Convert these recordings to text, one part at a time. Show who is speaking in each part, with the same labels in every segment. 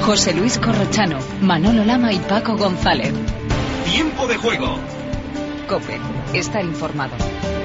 Speaker 1: José Luis Corrochano, Manolo Lama y Paco González.
Speaker 2: Tiempo de juego.
Speaker 1: COPE. Estar informado.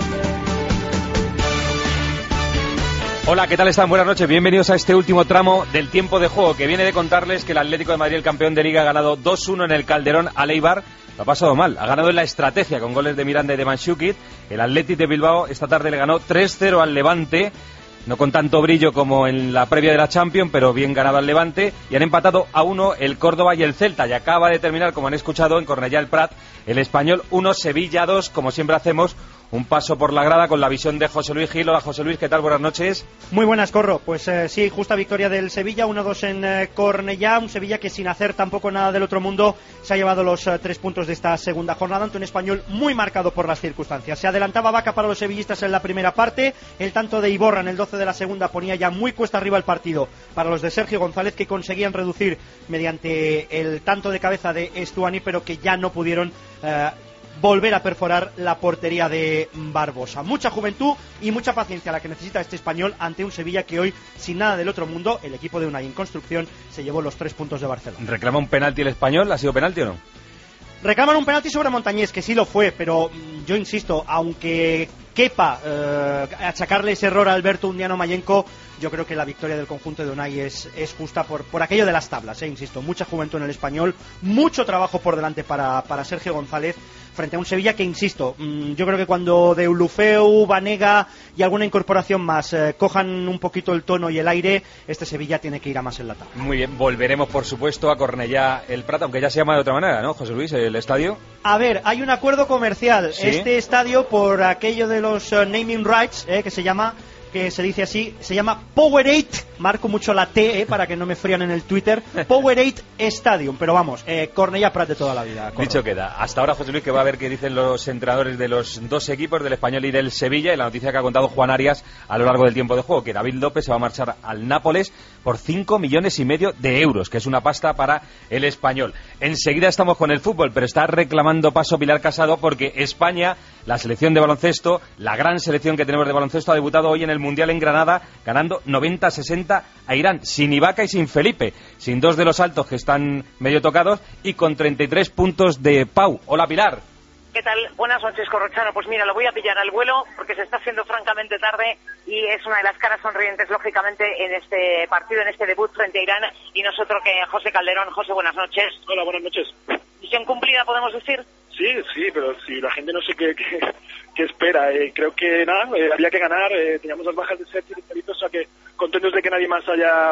Speaker 3: Hola, ¿qué tal están? Buenas noches, bienvenidos a este último tramo del tiempo de juego, que viene de contarles que el Atlético de Madrid, el campeón de Liga, ha ganado 2-1 en el Calderón al Eibar. Lo ha pasado mal, ha ganado en la estrategia con goles de Miranda y de Mandžukić. El Athletic de Bilbao esta tarde le ganó 3-0 al Levante, no con tanto brillo como en la previa de la Champions, pero bien ganado al Levante, y han empatado a 1 el Córdoba y el Celta, y acaba de terminar, como han escuchado, en Cornellà el Prat, el Español 1, Sevilla 2, como siempre hacemos, un paso por la grada con la visión de José Luis Gil. Hola José Luis, ¿qué tal? Buenas noches.
Speaker 4: Muy buenas, Corro. Pues sí, justa victoria del Sevilla, 1-2 en Cornellà, un Sevilla que sin hacer tampoco nada del otro mundo se ha llevado los 3 puntos de esta segunda jornada ante un Español muy marcado por las circunstancias. Se adelantaba Vaca para los sevillistas en la primera parte, el tanto de Iborra en el 12 de la segunda ponía ya muy cuesta arriba el partido para los de Sergio González, que conseguían reducir mediante el tanto de cabeza de Estuani, pero que ya no pudieron volver a perforar la portería de Barbosa. Mucha juventud y mucha paciencia la que necesita este Español ante un Sevilla que hoy, sin nada del otro mundo, el equipo de Unai en construcción, se llevó los 3 puntos de Barcelona.
Speaker 3: ¿Reclama un penalti el Español? ¿Ha sido penalti o no?
Speaker 4: Reclaman un penalti sobre Montañés, que sí lo fue, pero yo insisto, aunque quepa achacarle ese error a Alberto Undiano Mayenko, yo creo que la victoria del conjunto de Unai es justa por aquello de las tablas, insisto, mucha juventud en el Español, mucho trabajo por delante para Sergio González, frente a un Sevilla que, insisto, yo creo que cuando Deulofeu, Banega y alguna incorporación más cojan un poquito el tono y el aire, este Sevilla tiene que ir a más en la tabla.
Speaker 3: Muy bien, volveremos por supuesto a Cornellà el Prat, aunque ya se llama de otra manera, ¿no, José Luis, el estadio?
Speaker 4: A ver, hay un acuerdo comercial, ¿sí? Este estadio, por aquello de los naming rights, que se llama, que se dice así, se llama Powerade, marco mucho la T, para que no me frían en el Twitter, Powerade Stadium, pero vamos, Cornellà Prat de toda la vida. Corro.
Speaker 3: Dicho queda. Hasta ahora, José Luis, que va a ver qué dicen los entrenadores de los dos equipos, del Español y del Sevilla, y la noticia que ha contado Juan Arias a lo largo del tiempo de juego, que David López se va a marchar al Nápoles por 5,5 millones de euros, que es una pasta para el Español. Enseguida estamos con el fútbol, pero está reclamando paso Pilar Casado porque España, la selección de baloncesto, la gran selección que tenemos de baloncesto, ha debutado hoy en el Mundial en Granada, ganando 90-60 a Irán, sin Ibaka y sin Felipe, sin dos de los altos que están medio tocados y con 33 puntos de Pau. Hola, Pilar.
Speaker 5: ¿Qué tal? Buenas noches, Corrochano. Pues mira, lo voy a pillar al vuelo porque se está haciendo francamente tarde y es una de las caras sonrientes, lógicamente, en este partido, en este debut frente a Irán, y nosotros que José Calderón. José, buenas noches.
Speaker 6: Hola, buenas noches.
Speaker 5: ¿Misión cumplida, podemos decir?
Speaker 6: Sí, pero si la gente no sé qué espera. Creo que nada, había que ganar. Teníamos las bajas de Sergio y Felipe, o sea que contentos de que nadie más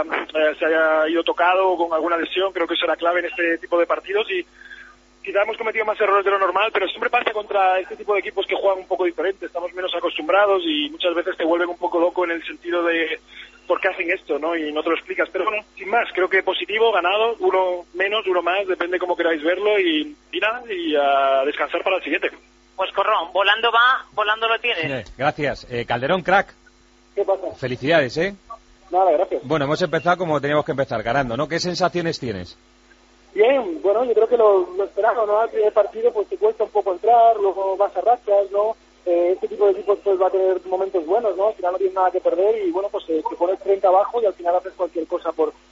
Speaker 6: se haya ido tocado con alguna lesión. Creo que eso era clave en este tipo de partidos y quizá hemos cometido más errores de lo normal, pero siempre pasa contra este tipo de equipos que juegan un poco diferente. Estamos menos acostumbrados y muchas veces te vuelven un poco loco en el sentido de por qué hacen esto, ¿no? Y no te lo explicas. Pero bueno, sin más, creo que positivo, ganado, uno menos, uno más, depende cómo queráis verlo y nada, y a descansar para el siguiente.
Speaker 5: Pues Corrón, volando va, volando lo tienes.
Speaker 3: Gracias. Calderón, crack.
Speaker 6: ¿Qué pasa?
Speaker 3: Felicidades, ¿eh?
Speaker 6: Nada, gracias.
Speaker 3: Bueno, hemos empezado como teníamos que empezar, ganando, ¿no? ¿Qué sensaciones tienes?
Speaker 6: Bien, bueno, yo creo que lo esperado, ¿no? Al primer partido pues te cuesta un poco entrar, luego vas a rachas, ¿no? Este tipo de equipos pues va a tener momentos buenos, ¿no? Al final no tienes nada que perder y bueno, pues te pones 30 abajo y al final haces cualquier cosa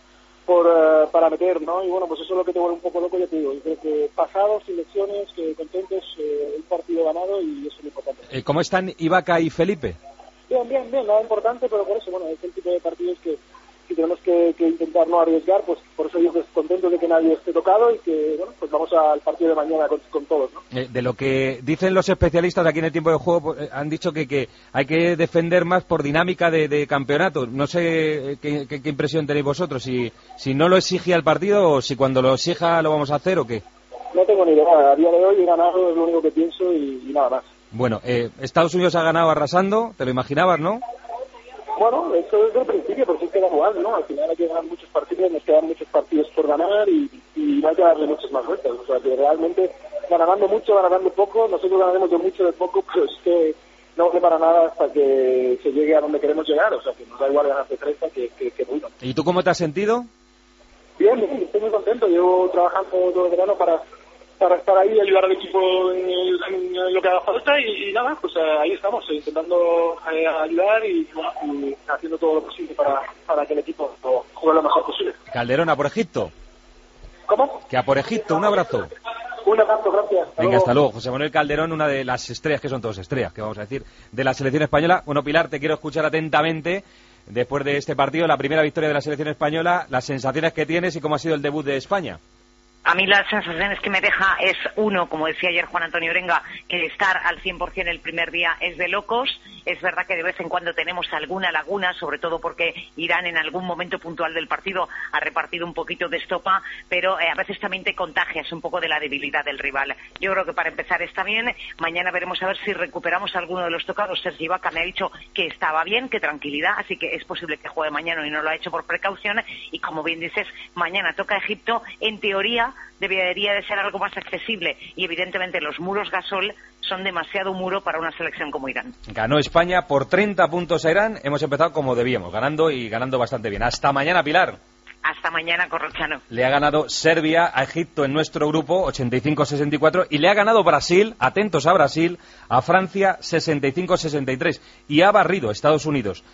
Speaker 6: para meter, ¿no? Y bueno, pues eso es lo que te vuelve un poco loco, ya te digo. Yo creo que pasados, sin lesiones, que contentos, un partido ganado y eso es lo importante.
Speaker 3: ¿Cómo están Ibaka y Felipe?
Speaker 6: Bien, nada importante, pero por eso, bueno, es el tipo de partidos que tenemos que intentar no arriesgar, pues por eso yo estoy contento de que nadie esté tocado y que, bueno, pues vamos al partido de mañana con todos, ¿no?
Speaker 3: De lo que dicen los especialistas aquí en el tiempo de juego, han dicho que hay que defender más por dinámica de campeonato. No sé qué impresión tenéis vosotros, si no lo exige al partido o si cuando lo exija lo vamos a hacer o qué.
Speaker 6: No tengo ni idea, a día de hoy he ganado, es lo único que pienso y nada más.
Speaker 3: Bueno, Estados Unidos ha ganado arrasando, te lo imaginabas, ¿no?
Speaker 6: Bueno, eso desde el principio, porque es que da igual, ¿no? Al final hay que ganar muchos partidos, nos quedan muchos partidos por ganar y no hay que darle muchas más vueltas. O sea, que realmente ganando mucho, ganando poco, nosotros ganaremos de mucho, de poco, pero es que no vale para nada hasta que se llegue a donde queremos llegar. O sea, que nos da igual ganar de 30 que bueno.
Speaker 3: ¿Y tú cómo te has sentido?
Speaker 6: Bien, estoy muy contento. Llevo trabajando todo el verano para estar ahí y ayudar al equipo en lo que haga falta y nada, pues ahí estamos, intentando ayudar y haciendo todo lo posible para que el equipo juegue lo mejor posible.
Speaker 3: Calderón, a por Egipto.
Speaker 6: ¿Cómo?
Speaker 3: Que a por Egipto, un abrazo.
Speaker 6: Un abrazo, gracias.
Speaker 3: Venga, hasta luego. José Manuel Calderón, una de las estrellas, que son todas estrellas, que vamos a decir, de la selección española. Bueno, Pilar, te quiero escuchar atentamente después de este partido, la primera victoria de la selección española, las sensaciones que tienes y cómo ha sido el debut de España.
Speaker 5: A mí las sensaciones que me deja es, uno, como decía ayer Juan Antonio Orenga, que estar al 100% el primer día es de locos. Es verdad que de vez en cuando tenemos alguna laguna, sobre todo porque Irán en algún momento puntual del partido ha repartido un poquito de estopa, pero a veces también te contagias un poco de la debilidad del rival. Yo creo que para empezar está bien. Mañana veremos a ver si recuperamos alguno de los tocados. Sergi Ibaka me ha dicho que estaba bien, que tranquilidad, así que es posible que juegue mañana y no lo ha hecho por precaución. Y como bien dices, mañana toca Egipto. En teoría debería de ser algo más accesible y evidentemente los muros Gasol son demasiado muro para una selección como Irán.
Speaker 3: Ganó España por 30 puntos a Irán. Hemos empezado como debíamos, ganando y ganando bastante bien. Hasta mañana, Pilar.
Speaker 5: Hasta mañana, Corrochano.
Speaker 3: Le ha ganado Serbia a Egipto en nuestro grupo 85-64 y le ha ganado Brasil, atentos a Brasil, a Francia 65-63 y ha barrido Estados Unidos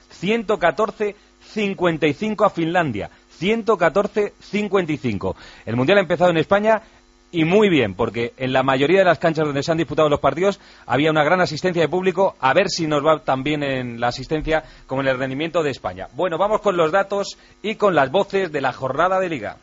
Speaker 3: 114-55 a Finlandia. 114-55. El Mundial ha empezado en España y muy bien, porque en la mayoría de las canchas donde se han disputado los partidos había una gran asistencia de público. A ver si nos va tan bien en la asistencia como en el rendimiento de España. Bueno, vamos con los datos y con las voces de la jornada de Liga.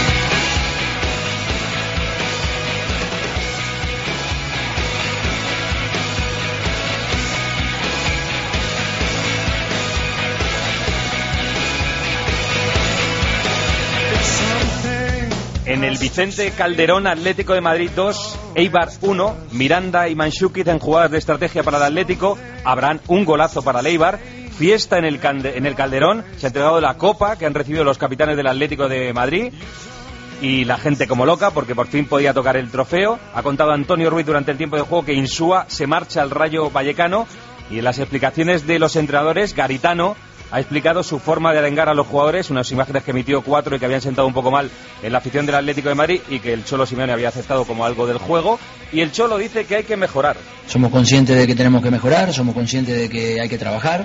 Speaker 3: En el Vicente Calderón, Atlético de Madrid 2, Eibar 1, Miranda y Mandžukić en jugadas de estrategia para el Atlético, Abraham un golazo para el Eibar, fiesta en el Calderón, se ha entregado la copa que han recibido los capitanes del Atlético de Madrid y la gente como loca porque por fin podía tocar el trofeo. Ha contado Antonio Ruiz durante el tiempo de juego que Insúa se marcha al Rayo Vallecano y en las explicaciones de los entrenadores, Garitano ha explicado su forma de arengar a los jugadores, unas imágenes que emitió 4 y que habían sentado un poco mal en la afición del Atlético de Madrid y que el Cholo Simeone había aceptado como algo del juego. Y el Cholo dice que hay que mejorar.
Speaker 7: Somos conscientes de que tenemos que mejorar, somos conscientes de que hay que trabajar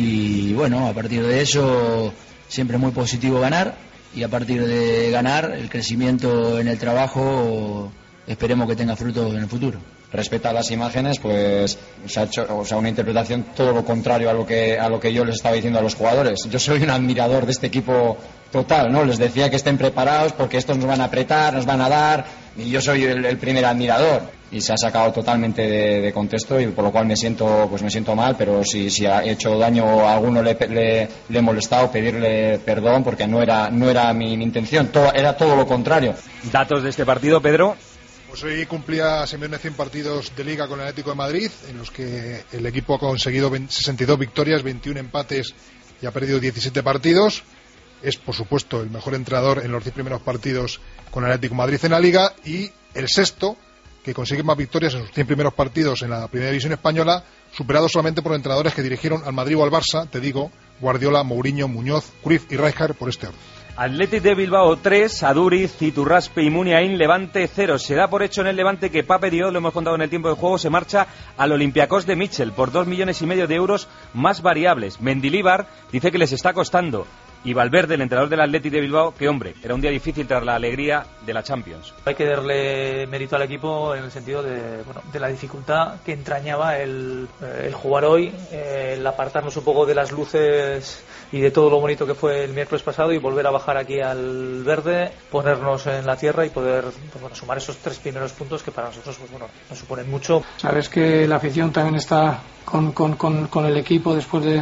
Speaker 7: y bueno, a partir de eso siempre es muy positivo ganar y a partir de ganar el crecimiento en el trabajo esperemos que tenga frutos en el futuro.
Speaker 8: Respecto a las imágenes, pues se ha hecho una interpretación todo lo contrario a lo que yo les estaba diciendo a los jugadores. Yo soy un admirador de este equipo total, ¿no? Les decía que estén preparados porque estos nos van a apretar, nos van a dar, y yo soy el primer admirador. Y se ha sacado totalmente de contexto y por lo cual me siento mal, pero si ha hecho daño a alguno le he molestado, pedirle perdón porque no era mi intención, era todo lo contrario.
Speaker 3: Datos de este partido, Pedro.
Speaker 9: Pues hoy cumplía Simeone 100 partidos de Liga con el Atlético de Madrid, en los que el equipo ha conseguido 62 victorias, 21 empates y ha perdido 17 partidos. Es, por supuesto, el mejor entrenador en los 10 primeros partidos con el Atlético de Madrid en la Liga y el sexto que consigue más victorias en sus 100 primeros partidos en la Primera División Española, superado solamente por entrenadores que dirigieron al Madrid o al Barça, te digo, Guardiola, Mourinho, Muñoz, Cruyff y Rijkaard, por este orden.
Speaker 3: Athletic de Bilbao 3, Aduriz, Iturraspe y Muniain, Levante 0. Se da por hecho en el Levante que Pape Diop, lo hemos contado en el tiempo de juego, se marcha al Olympiacos de Mitchell por 2,5 millones de euros más variables. Mendilibar dice que les está costando. Y Valverde, el entrenador del Athletic de Bilbao, que hombre, era un día difícil tras la alegría de la Champions.
Speaker 10: Hay que darle mérito al equipo en el sentido de la dificultad que entrañaba el jugar hoy, el apartarnos un poco de las luces y de todo lo bonito que fue el miércoles pasado y volver a bajar aquí al verde, ponernos en la tierra y poder sumar esos 3 primeros puntos que para nosotros nos suponen mucho.
Speaker 11: Sabes que la afición también está con el equipo después de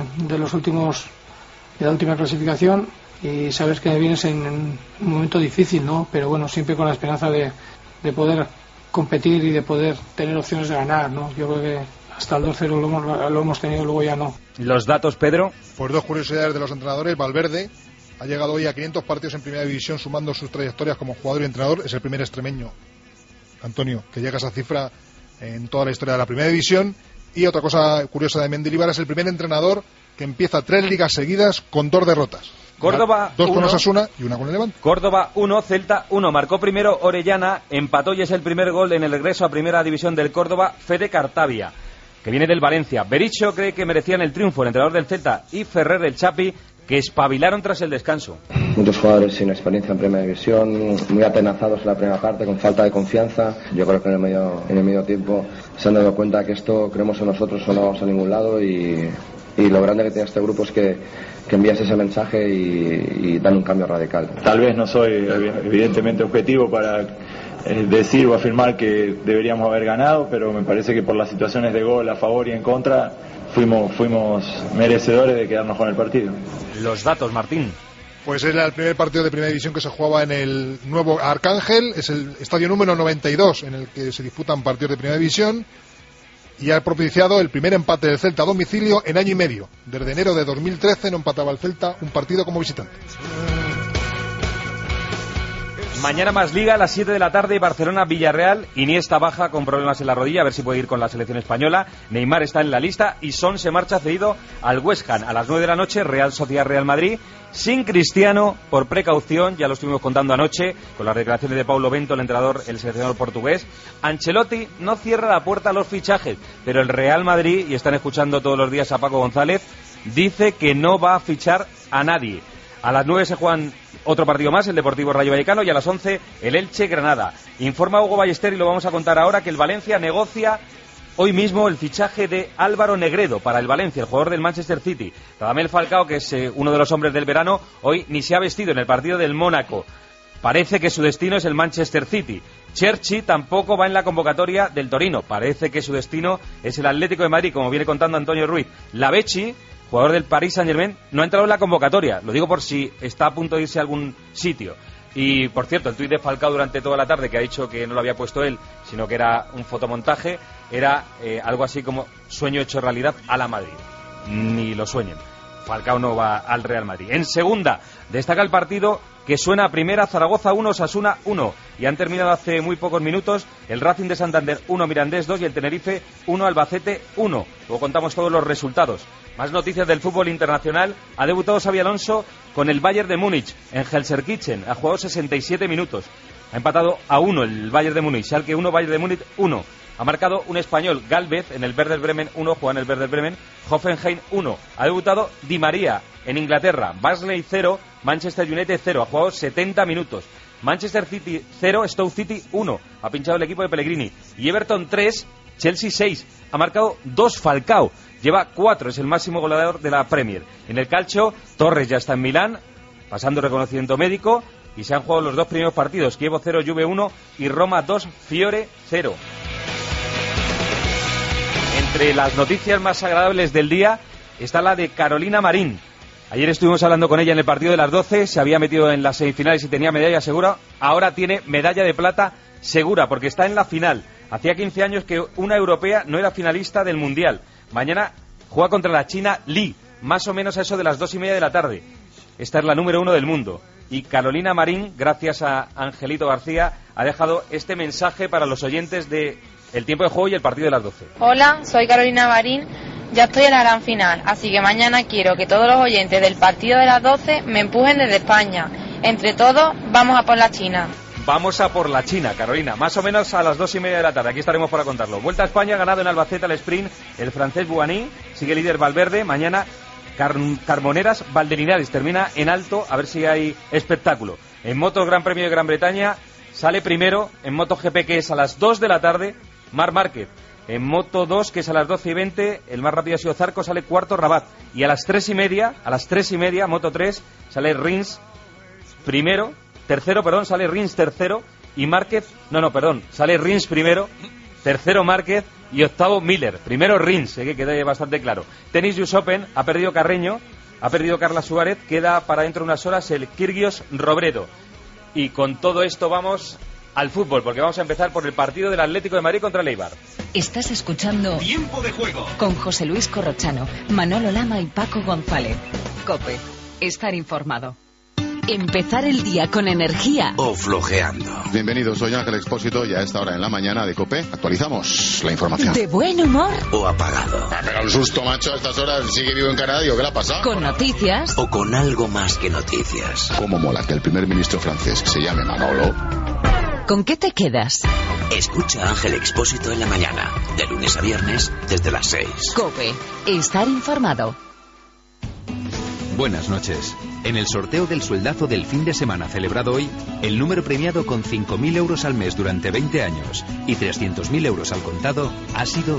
Speaker 11: la última clasificación y sabes que vienes en un momento difícil, ¿no? Pero bueno, siempre con la esperanza de poder competir y de poder tener opciones de ganar, ¿no? Yo creo que hasta el 2-0 lo hemos tenido, luego ya no.
Speaker 3: ¿Los datos, Pedro?
Speaker 9: Pues 2 curiosidades de los entrenadores. Valverde ha llegado hoy a 500 partidos en Primera División sumando sus trayectorias como jugador y entrenador. Es el primer extremeño, Antonio, que llega a esa cifra en toda la historia de la Primera División. Y otra cosa curiosa de Mendilibar, es el primer entrenador que empieza 3 ligas seguidas con 2 derrotas.
Speaker 3: Córdoba
Speaker 9: 2 con Osasuna y 1 con el Levante.
Speaker 3: Córdoba 1, Celta 1. Marcó primero Orellana, empató y es el primer gol en el regreso a Primera División del Córdoba, Fede Cartavia, que viene del Valencia. Berizzo cree que merecían el triunfo el entrenador del Celta y Ferrer del Chapi que espabilaron tras el descanso.
Speaker 12: Muchos jugadores sin experiencia en primera división, muy atenazados en la primera parte, con falta de confianza. Yo creo que en el medio tiempo se han dado cuenta que esto creemos en nosotros o no vamos a ningún lado, y lo grande que tiene este grupo es que envías ese mensaje y dan un cambio radical.
Speaker 13: Tal vez no soy evidentemente objetivo para decir o afirmar que deberíamos haber ganado, pero me parece que por las situaciones de gol a favor y en contra fuimos merecedores de quedarnos con el partido.
Speaker 3: Los datos, Martín.
Speaker 9: Pues era el primer partido de primera división que se jugaba en el nuevo Arcángel, es el estadio número 92 en el que se disputan partidos de primera división, y ha propiciado el primer empate del Celta a domicilio en año y medio. Desde enero de 2013 no empataba el Celta un partido como visitante.
Speaker 3: Mañana más Liga a las 7 de la tarde, Barcelona-Villarreal. Iniesta baja con problemas en la rodilla, a ver si puede ir con la selección española. Neymar está en la lista y Son se marcha cedido al West Ham. A las 9 de la noche, Real Sociedad-Real Madrid. Sin Cristiano, por precaución, ya lo estuvimos contando anoche, con las declaraciones de Paulo Bento, el entrenador, el seleccionador portugués. Ancelotti no cierra la puerta a los fichajes, pero el Real Madrid, y están escuchando todos los días a Paco González, dice que no va a fichar a nadie. A las 9 se juegan otro partido más, el Deportivo Rayo Vallecano, y a las 11 el Elche-Granada. Informa Hugo Ballester, y lo vamos a contar ahora, que el Valencia negocia hoy mismo el fichaje de Álvaro Negredo para el Valencia, el jugador del Manchester City. Radamel Falcao, que es uno de los hombres del verano, hoy ni se ha vestido en el partido del Mónaco. Parece que su destino es el Manchester City. Cherchi tampoco va en la convocatoria del Torino. Parece que su destino es el Atlético de Madrid, como viene contando Antonio Ruiz. Lavechi, jugador del Paris Saint-Germain, no ha entrado en la convocatoria. Lo digo por si está a punto de irse a algún sitio. Y, por cierto, el tuit de Falcao durante toda la tarde, que ha dicho que no lo había puesto él, sino que era un fotomontaje, era algo así como sueño hecho realidad a la Madrid. Ni lo sueñen. Falcao no va al Real Madrid. En segunda, destaca el partido que suena a primera: Zaragoza 1, Osasuna 1. Y han terminado hace muy pocos minutos el Racing de Santander 1, Mirandés 2 y el Tenerife 1, Albacete 1. Luego contamos todos los resultados. Más noticias del fútbol internacional. Ha debutado Xabi Alonso con el Bayern de Múnich en Gelsenkirchen. Ha jugado 67 minutos. Ha empatado a 1 el Bayern de Múnich. Schalke 1, Bayern de Múnich 1. Ha marcado un español, Gálvez, en el Werder Bremen 1, juega en el Werder Bremen. Hoffenheim 1. Ha debutado Di María en Inglaterra. Barnsley 0, Manchester United 0. Ha jugado 70 minutos. Manchester City 0, Stoke City 1. Ha pinchado el equipo de Pellegrini. Y Everton 3, Chelsea 6. Ha marcado 2 Falcao. Lleva 4, es el máximo goleador de la Premier. En el calcio, Torres ya está en Milán, pasando reconocimiento médico. Y se han jugado los dos primeros partidos: Chievo 0, Juve 1 y Roma 2, Fiore 0. Entre las noticias más agradables del día está la de Carolina Marín. Ayer estuvimos hablando con ella en el partido de las 12, se había metido en las semifinales y tenía medalla segura. Ahora tiene medalla de plata segura porque está en la final. Hacía 15 años que una europea no era finalista del Mundial. Mañana juega contra la China Li, más o menos a eso de las 2:30 de la tarde. Esta es la número 1 del mundo. Y Carolina Marín, gracias a Angelito García, ha dejado este mensaje para los oyentes de El Tiempo de Juego y el partido de las 12.
Speaker 14: Hola, soy Carolina Marín, ya estoy en la gran final, así que mañana quiero que todos los oyentes del partido de las 12 me empujen desde España. Entre todos, vamos a por la China.
Speaker 3: Vamos a por la China, Carolina, más o menos a las 2:30 de la tarde. Aquí estaremos para contarlo. Vuelta a España, ganado en Albacete al sprint el francés Buaní, sigue líder Valverde. Mañana Carmoneras Valdelinares termina en alto, a ver si hay espectáculo. En moto, el Gran Premio de Gran Bretaña sale primero, en MotoGP, que es a las 2 de la tarde, Marc Márquez. En Moto 2, que es a las 12:20, el más rápido ha sido Zarco, sale cuarto Rabat. Y a las 3:30, Moto 3, sale Rins primero, sale Rins tercero, y Márquez, sale Rins primero, tercero Márquez y octavo Miller. Primero Rins, que quede bastante claro. Tenis US Open, ha perdido Carreño, ha perdido Carla Suárez, queda para dentro de unas horas el Kyrgios Robredo. Y con todo esto vamos al fútbol, porque vamos a empezar por el partido del Atlético de Madrid contra el Eibar.
Speaker 1: Estás escuchando
Speaker 2: Tiempo de Juego
Speaker 1: con José Luis Corrochano, Manolo Lama y Paco González. COPE, estar informado. Empezar el día con energía
Speaker 15: o flojeando.
Speaker 16: Bienvenidos, soy Ángel Expósito y a esta hora en la mañana de COPE actualizamos la información.
Speaker 1: De buen humor
Speaker 15: o apagado.
Speaker 16: Me ha pegado un susto, macho, a estas horas. Sigue vivo en Canadá, digo, ¿qué le ha pasado?
Speaker 1: Con noticias
Speaker 15: o con algo más que noticias.
Speaker 16: ¿Cómo mola que el primer ministro francés se llame Manolo?
Speaker 1: ¿Con qué te quedas?
Speaker 15: Escucha a Ángel Expósito en la mañana, de lunes a viernes, desde las 6.
Speaker 1: COPE, estar informado.
Speaker 17: Buenas noches. En el sorteo del sueldazo del fin de semana celebrado hoy, el número premiado con 5.000 euros al mes durante 20 años y 300.000 euros al contado ha sido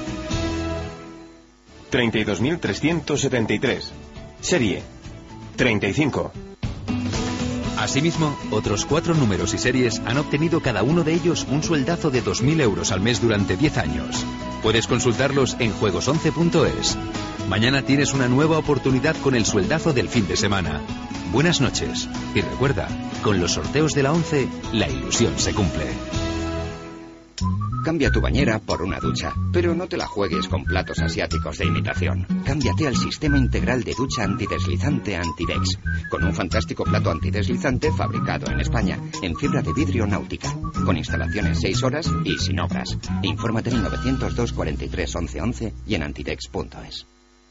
Speaker 2: 32.373. Serie 35.
Speaker 17: Asimismo, otros 4 números y series han obtenido cada uno de ellos un sueldazo de 2.000 euros al mes durante 10 años. Puedes consultarlos en juegos11.es. Mañana tienes una nueva oportunidad con el sueldazo del fin de semana. Buenas noches. Y recuerda, con los sorteos de la 11, la ilusión se cumple.
Speaker 18: Cambia tu bañera por una ducha, pero no te la juegues con platos asiáticos de imitación. Cámbiate al sistema integral de ducha antideslizante Antidex, con un fantástico plato antideslizante fabricado en España, en fibra de vidrio náutica, con instalaciones 6 horas y sin obras. Infórmate en 902 43 11 11 y en antidex.es.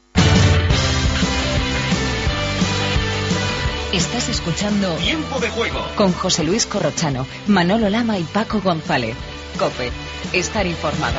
Speaker 1: Estás escuchando
Speaker 2: Tiempo de Juego
Speaker 1: con José Luis Corrochano, Manolo Lama y Paco González. COPE. Estar informado.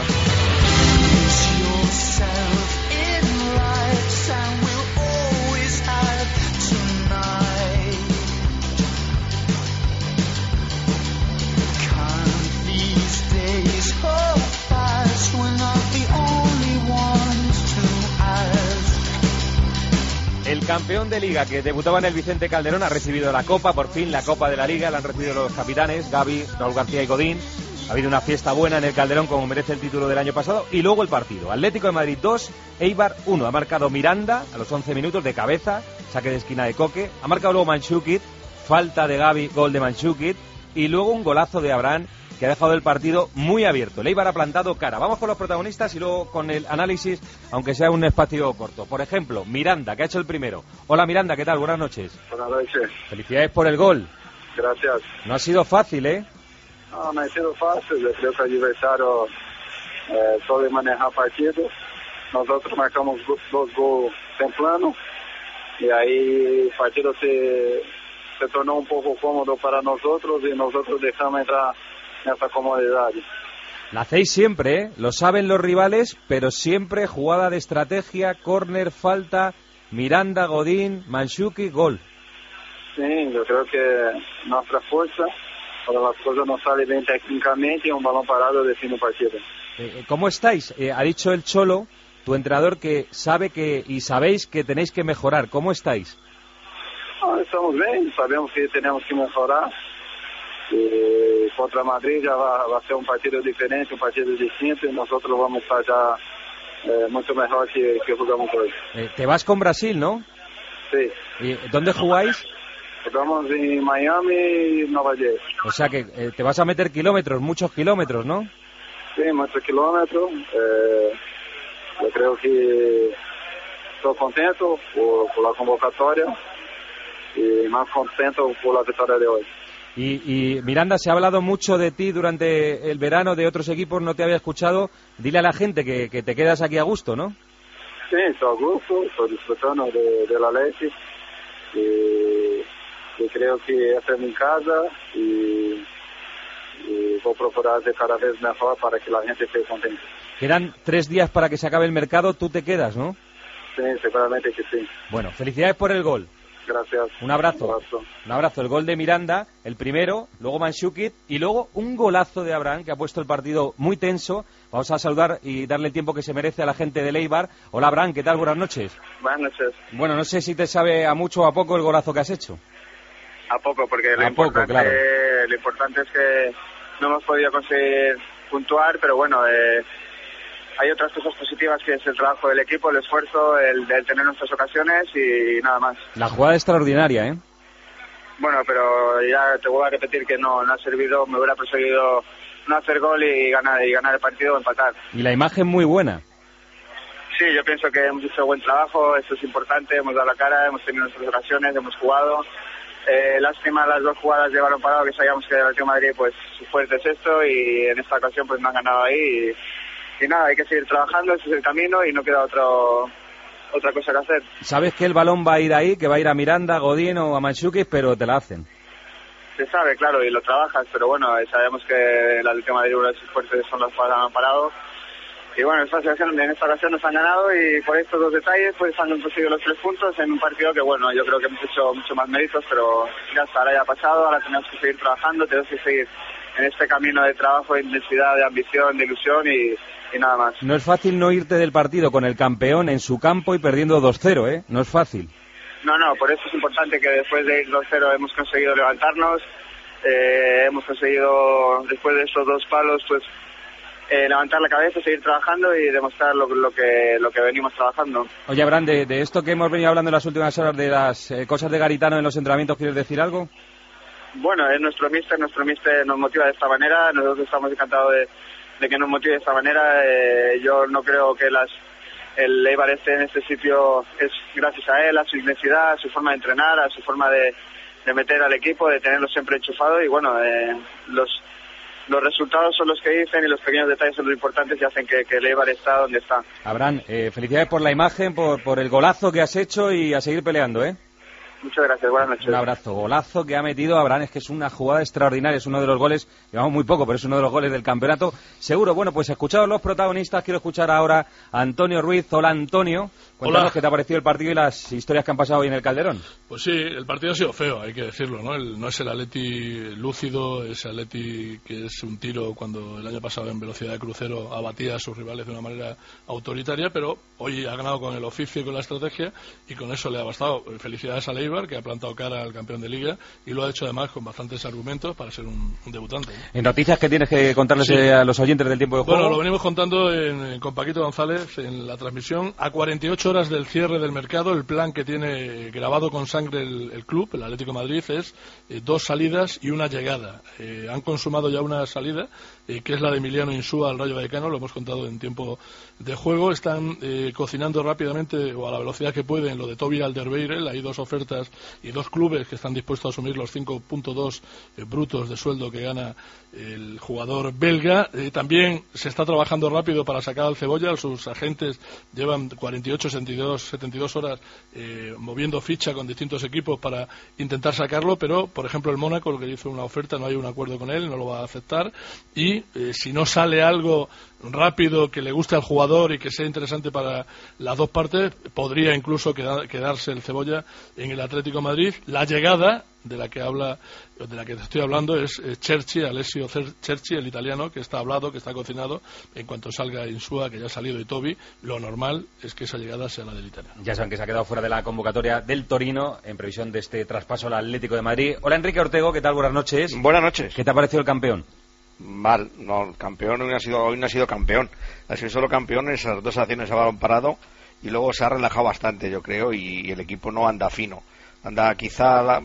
Speaker 3: El campeón de Liga que debutaba en el Vicente Calderón ha recibido la Copa, por fin la Copa de la Liga, la han recibido los capitanes, Gavi, Raúl García y Godín. Ha habido una fiesta buena en el Calderón como merece el título del año pasado. Y luego el partido. Atlético de Madrid 2, Eibar 1. Ha marcado Miranda a los 11 minutos de cabeza, saque de esquina de Coque. Ha marcado luego Mandžukić, falta de Gavi, gol de Mandžukić. Y luego un golazo de Abraham que ha dejado el partido muy abierto. El Eibar ha plantado cara. Vamos con los protagonistas y luego con el análisis, aunque sea un espacio corto. Por ejemplo, Miranda, que ha hecho el primero. Hola Miranda, ¿qué tal? Buenas noches.
Speaker 19: Buenas noches.
Speaker 3: Felicidades por el gol.
Speaker 19: Gracias.
Speaker 3: No ha sido fácil, ¿eh?
Speaker 19: No ha sido fácil. Yo creo que el adversario sabe manejar partido. Nosotros marcamos 2 goles temprano y ahí el partido se tornó un poco cómodo para nosotros y nosotros dejamos entrar en esa comodidad.
Speaker 3: La hacéis siempre, ¿eh? Lo saben los rivales, pero siempre jugada de estrategia, córner, falta, Miranda, Godín, Mandžukić, gol.
Speaker 19: Sí, yo creo que nuestra fuerza, cuando las cosas no salen bien técnicamente, un balón parado define el partido.
Speaker 3: ¿Cómo estáis? Ha dicho el Cholo, tu entrenador, que sabe que y sabéis que tenéis que mejorar. ¿Cómo estáis?
Speaker 19: Estamos bien, sabemos que tenemos que mejorar. Contra Madrid ya va a ser un partido diferente, un partido distinto, y nosotros vamos a estar ya mucho mejor que jugamos hoy.
Speaker 3: Te vas con Brasil, ¿no?
Speaker 19: Sí.
Speaker 3: ¿Y dónde jugáis?
Speaker 19: Jugamos en Miami y Nueva York.
Speaker 3: O sea que te vas a meter kilómetros, muchos kilómetros, ¿no?
Speaker 19: Sí, muchos kilómetros. Yo creo que estoy contento por la convocatoria y más contento por la victoria de hoy.
Speaker 3: Y Miranda, se ha hablado mucho de ti durante el verano, de otros equipos, no te había escuchado. Dile a la gente que te quedas aquí a gusto, ¿no?
Speaker 19: Sí, estoy a gusto, estoy disfrutando de la leche y creo que esta es mi casa y voy a procurar ser cada vez mejor para que la gente esté contenta.
Speaker 3: Quedan 3 días para que se acabe el mercado, tú te quedas, ¿no?
Speaker 19: Sí, seguramente que sí.
Speaker 3: Bueno, felicidades por el gol.
Speaker 19: Gracias.
Speaker 3: Un abrazo. Un abrazo. El gol de Miranda, el primero, luego Mandžukić y luego un golazo de Abraham que ha puesto el partido muy tenso. Vamos a saludar y darle el tiempo que se merece a la gente de Eibar. Hola Abraham, ¿qué tal? Buenas noches.
Speaker 19: Buenas noches.
Speaker 3: Bueno, no sé si te sabe a mucho o a poco el golazo que has hecho.
Speaker 19: A poco, porque lo importante es que no hemos podido conseguir puntuar, pero bueno, hay otras cosas positivas que es el trabajo del equipo, el esfuerzo, el tener nuestras ocasiones y nada más.
Speaker 3: La jugada extraordinaria, ¿eh?
Speaker 19: Bueno, pero ya te voy a repetir que no ha servido, me hubiera perseguido no hacer gol y ganar el partido o empatar.
Speaker 3: Y la imagen muy buena.
Speaker 19: Sí, yo pienso que hemos hecho buen trabajo, esto es importante, hemos dado la cara, hemos tenido nuestras ocasiones, hemos jugado. Lástima las 2 jugadas de balón parado que sabíamos que el Atlético de Madrid pues su fuerte es esto y en esta ocasión pues no han ganado ahí y nada, hay que seguir trabajando, ese es el camino y no queda otra cosa que hacer.
Speaker 3: Sabes que el balón va a ir ahí, que va a ir a Miranda, Godín o a Mandžukić, pero te la hacen.
Speaker 19: Se sabe, claro, y lo trabajas, pero bueno, sabemos que el Atlético de Madrid uno de sus fuertes son los balón parado bueno, en esta ocasión nos han ganado y por estos dos detalles pues han conseguido los 3 puntos en un partido que bueno, yo creo que hemos hecho mucho más méritos, pero ya está, ahora ya ha pasado, ahora tenemos que seguir trabajando, tenemos que seguir en este camino de trabajo, de intensidad, de ambición, de ilusión y nada más.
Speaker 3: No es fácil no irte del partido con el campeón en su campo y perdiendo 2-0, ¿eh? No es fácil.
Speaker 19: No, por eso es importante que después de ir 2-0 hemos conseguido levantarnos, hemos conseguido después de esos 2 palos pues levantar la cabeza, seguir trabajando y demostrar lo que venimos trabajando.
Speaker 3: Oye, Abraham, de esto que hemos venido hablando en las últimas horas, de las cosas de Garitano en los entrenamientos, ¿quieres decir algo?
Speaker 19: Bueno, es nuestro míster nos motiva de esta manera, nosotros estamos encantados de que nos motive de esta manera. Yo no creo que el Eibar esté en este sitio es gracias a él, a su intensidad, a su forma de entrenar, a su forma de meter al equipo, de tenerlo siempre enchufado y bueno, los resultados son los que dicen y los pequeños detalles son los importantes y hacen que el Eibar está donde está.
Speaker 3: Abraham, felicidades por la imagen, por el golazo que has hecho y a seguir peleando, ¿eh?
Speaker 19: Muchas gracias, buenas noches.
Speaker 3: Un abrazo, golazo que ha metido Abraham, es que es una jugada extraordinaria, es uno de los goles, llevamos muy poco, pero es uno de los goles del campeonato, seguro. Bueno, pues escuchados los protagonistas, quiero escuchar ahora a Antonio Ruiz. Hola, Antonio. Cuéntanos qué te ha parecido el partido y las historias que han pasado hoy en el Calderón.
Speaker 20: Pues sí, el partido ha sido feo, hay que decirlo, ¿no? No es el Atleti lúcido, es el Atleti que es un tiro cuando el año pasado en velocidad de crucero abatía a sus rivales de una manera autoritaria, pero hoy ha ganado con el oficio y con la estrategia y con eso le ha bastado. Felicidades a Eibar, que ha plantado cara al campeón de Liga y lo ha hecho además con bastantes argumentos para ser un debutante, ¿no?
Speaker 3: En noticias que tienes que contarles a los oyentes del tiempo de juego.
Speaker 20: Bueno, lo venimos contando con Paquito González en la transmisión. A 48 horas del cierre del mercado, el plan que tiene grabado con sangre el club, el Atlético de Madrid, es 2 salidas y una llegada. Han consumado ya una salida, que es la de Emiliano Insúa al Rayo Vallecano, lo hemos contado en tiempo de juego. Están cocinando rápidamente o a la velocidad que pueden lo de Toby Alderweireld. Hay 2 ofertas y 2 clubes que están dispuestos a asumir los 5.2 brutos de sueldo que gana el jugador belga. También se está trabajando rápido para sacar al Cebolla. Sus agentes llevan 48, 72 horas moviendo ficha con distintos equipos para intentar sacarlo, pero por ejemplo el Mónaco, lo que hizo una oferta, no hay un acuerdo con él, no lo va a aceptar y si no sale algo rápido que le guste al jugador y que sea interesante para las 2 partes, podría incluso quedarse el Cebolla en el Atlético de Madrid. La llegada de la que te estoy hablando es Alessio Cerci, el italiano, que está hablado, que está cocinado. En cuanto salga Insúa, que ya ha salido, y Toby, lo normal es que esa llegada sea la del italiano.
Speaker 3: Ya saben que se ha quedado fuera de la convocatoria del Torino en previsión de este traspaso al Atlético de Madrid. Hola, Enrique Ortego, ¿qué tal? Buenas noches.
Speaker 21: Buenas noches.
Speaker 3: ¿Qué te ha parecido el campeón?
Speaker 21: Mal, no, el campeón hoy no ha sido campeón. Ha sido solo campeón en esas 2 acciones a balón parado y luego se ha relajado bastante, yo creo, y el equipo no anda fino. Quizá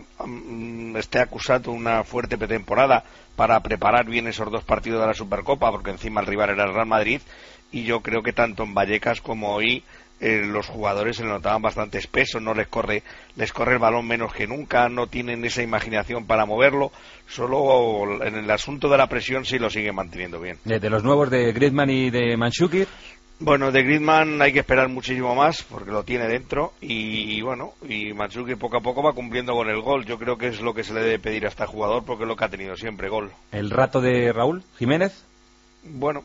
Speaker 21: esté acusado una fuerte pretemporada para preparar bien esos 2 partidos de la Supercopa, porque encima el rival era el Real Madrid, y yo creo que tanto en Vallecas como hoy los jugadores se le notaban bastante espesos, les corre el balón menos que nunca, no tienen esa imaginación para moverlo, solo en el asunto de la presión sí lo siguen manteniendo bien.
Speaker 3: De los nuevos de Griezmann y de Mandzukic.
Speaker 21: Bueno, de Griezmann hay que esperar muchísimo más porque lo tiene dentro y Mandzukic poco a poco va cumpliendo con el gol. Yo creo que es lo que se le debe pedir a este jugador porque es lo que ha tenido siempre, gol.
Speaker 3: ¿El rato de Raúl Jiménez?
Speaker 21: Bueno,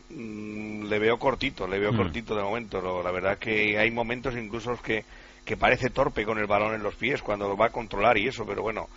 Speaker 21: le veo cortito de momento. La verdad que hay momentos incluso que parece torpe con el balón en los pies cuando lo va a controlar y eso, pero bueno,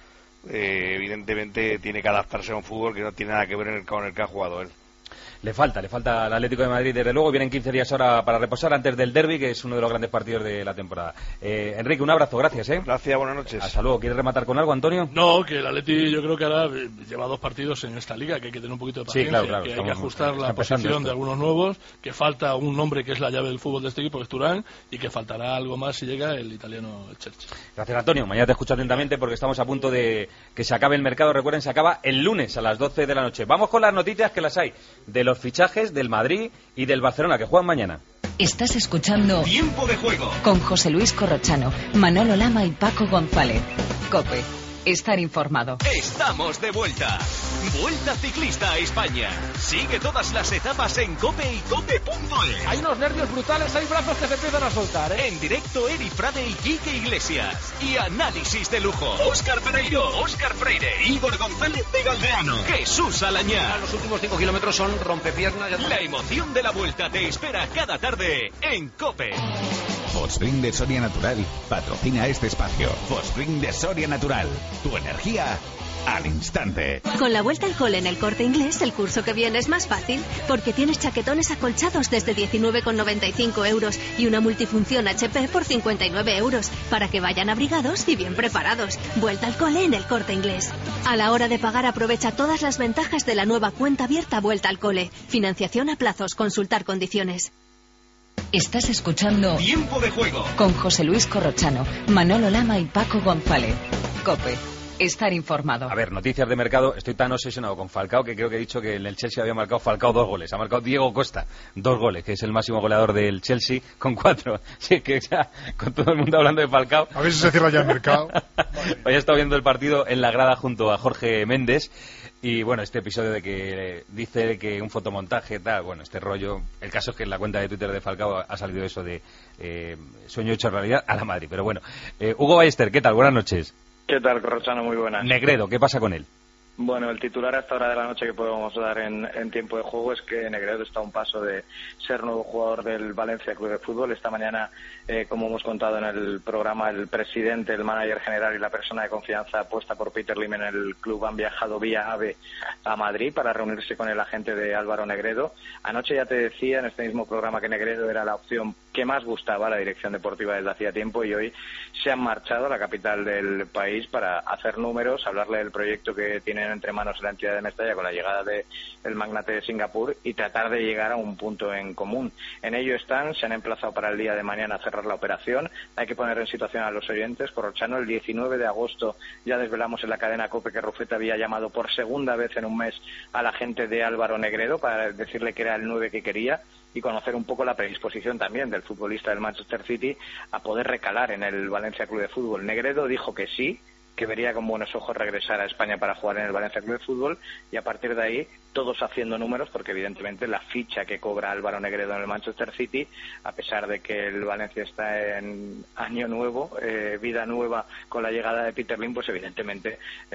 Speaker 21: evidentemente tiene que adaptarse a un fútbol que no tiene nada que ver con el que ha jugado él.
Speaker 3: Le falta al Atlético de Madrid, desde luego. Vienen 15 días ahora para reposar antes del derbi, que es uno de los grandes partidos de la temporada. Enrique, un abrazo, gracias.
Speaker 21: Gracias, buenas noches.
Speaker 3: Hasta luego. ¿Quieres rematar con algo, Antonio?
Speaker 20: No, que el Atleti yo creo que ahora lleva 2 partidos en esta liga, que hay que tener un poquito de paciencia,
Speaker 3: sí, claro,
Speaker 20: que hay que ajustar la posición de algunos nuevos, que falta un nombre que es la llave del fútbol de este equipo, que es Turán, y que faltará algo más si llega el italiano Cerci.
Speaker 3: Gracias, Antonio. Mañana te escucho atentamente porque estamos a punto de que se acabe el mercado. Recuerden, se acaba el lunes a las 12 de la noche. Vamos con las noticias, que las hay de los fichajes del Madrid y del Barcelona, que juegan mañana.
Speaker 1: Estás escuchando
Speaker 2: Tiempo de Juego
Speaker 1: con José Luis Corrochano, Manolo Lama y Paco González. COPE. estar informado.
Speaker 4: Estamos de vuelta. Vuelta Ciclista a España. Sigue todas las etapas en COPE y COPE.es.
Speaker 22: Hay unos nervios brutales, hay brazos que se empiezan a soltar, ¿eh?
Speaker 4: En directo, Eri Frade y Quique Iglesias. Y análisis de lujo. Óscar Pereiro, Óscar Freire, Igor González de Galdeano, Jesús Alañá.
Speaker 22: Los últimos 5 kilómetros son rompepiernas.
Speaker 4: La emoción de la vuelta te espera cada tarde en COPE.
Speaker 23: Fosbrin de Soria Natural patrocina este espacio. Fosbrin de Soria Natural. Tu energía al instante.
Speaker 24: Con la vuelta al cole en el Corte Inglés, el curso que viene es más fácil, porque tienes chaquetones acolchados desde 19,95 euros y una multifunción HP por 59 euros, para que vayan abrigados y bien preparados. Vuelta al cole en el Corte Inglés. A la hora de pagar, aprovecha todas las ventajas de la nueva cuenta abierta Vuelta al Cole. Financiación a plazos, consultar condiciones.
Speaker 1: Estás escuchando
Speaker 4: Tiempo de Juego
Speaker 1: con José Luis Corrochano, Manolo Lama y Paco González. COPE. Estar informado.
Speaker 3: A ver, noticias de mercado. Estoy tan obsesionado con Falcao que creo que he dicho que en el Chelsea había marcado Falcao 2 goles. Ha marcado Diego Costa 2 goles, que es el máximo goleador del Chelsea, con 4. Sí, que ya, con todo el mundo hablando de Falcao.
Speaker 9: A ver si se cierra ya el mercado.
Speaker 3: Hoy he estado viendo el partido en la grada junto a Jorge Méndez. Y bueno, este episodio de que dice que un fotomontaje, tal, bueno, este rollo. El caso es que en la cuenta de Twitter de Falcao ha salido eso de sueño hecho realidad a la Madrid. Pero bueno, Hugo Ballester, ¿qué tal? Buenas noches.
Speaker 25: ¿Qué tal, Corrochano? Muy buenas.
Speaker 3: Negredo, ¿qué pasa con él?
Speaker 25: Bueno, el titular a esta hora de la noche que podemos dar en tiempo de juego es que Negredo está a un paso de ser nuevo jugador del Valencia Club de Fútbol. Esta mañana, como hemos contado en el programa, el presidente, el manager general y la persona de confianza puesta por Peter Lim en el club han viajado vía AVE a Madrid para reunirse con el agente de Álvaro Negredo. Anoche ya te decía en este mismo programa que Negredo era la opción que más gustaba a la dirección deportiva desde hacía tiempo, y hoy se han marchado a la capital del país para hacer números, hablarle del proyecto que tienen entre manos la entidad de Mestalla con la llegada del magnate de Singapur y tratar de llegar a un punto en común. En ello están, se han emplazado para el día de mañana a cerrar la operación. Hay que poner en situación a los oyentes. Corrochano, el 19 de agosto ya desvelamos en la cadena COPE que Rufete había llamado por segunda vez en un mes a la gente de Álvaro Negredo para decirle que era el 9 que quería y conocer un poco la predisposición también del futbolista del Manchester City a poder recalar en el Valencia Club de Fútbol. Negredo dijo que sí, que vería con buenos ojos regresar a España para jugar en el Valencia Club de Fútbol, y a partir de ahí todos haciendo números, porque evidentemente la ficha que cobra Álvaro Negredo en el Manchester City, a pesar de que el Valencia está en año nuevo, vida nueva con la llegada de Peter Lim, pues evidentemente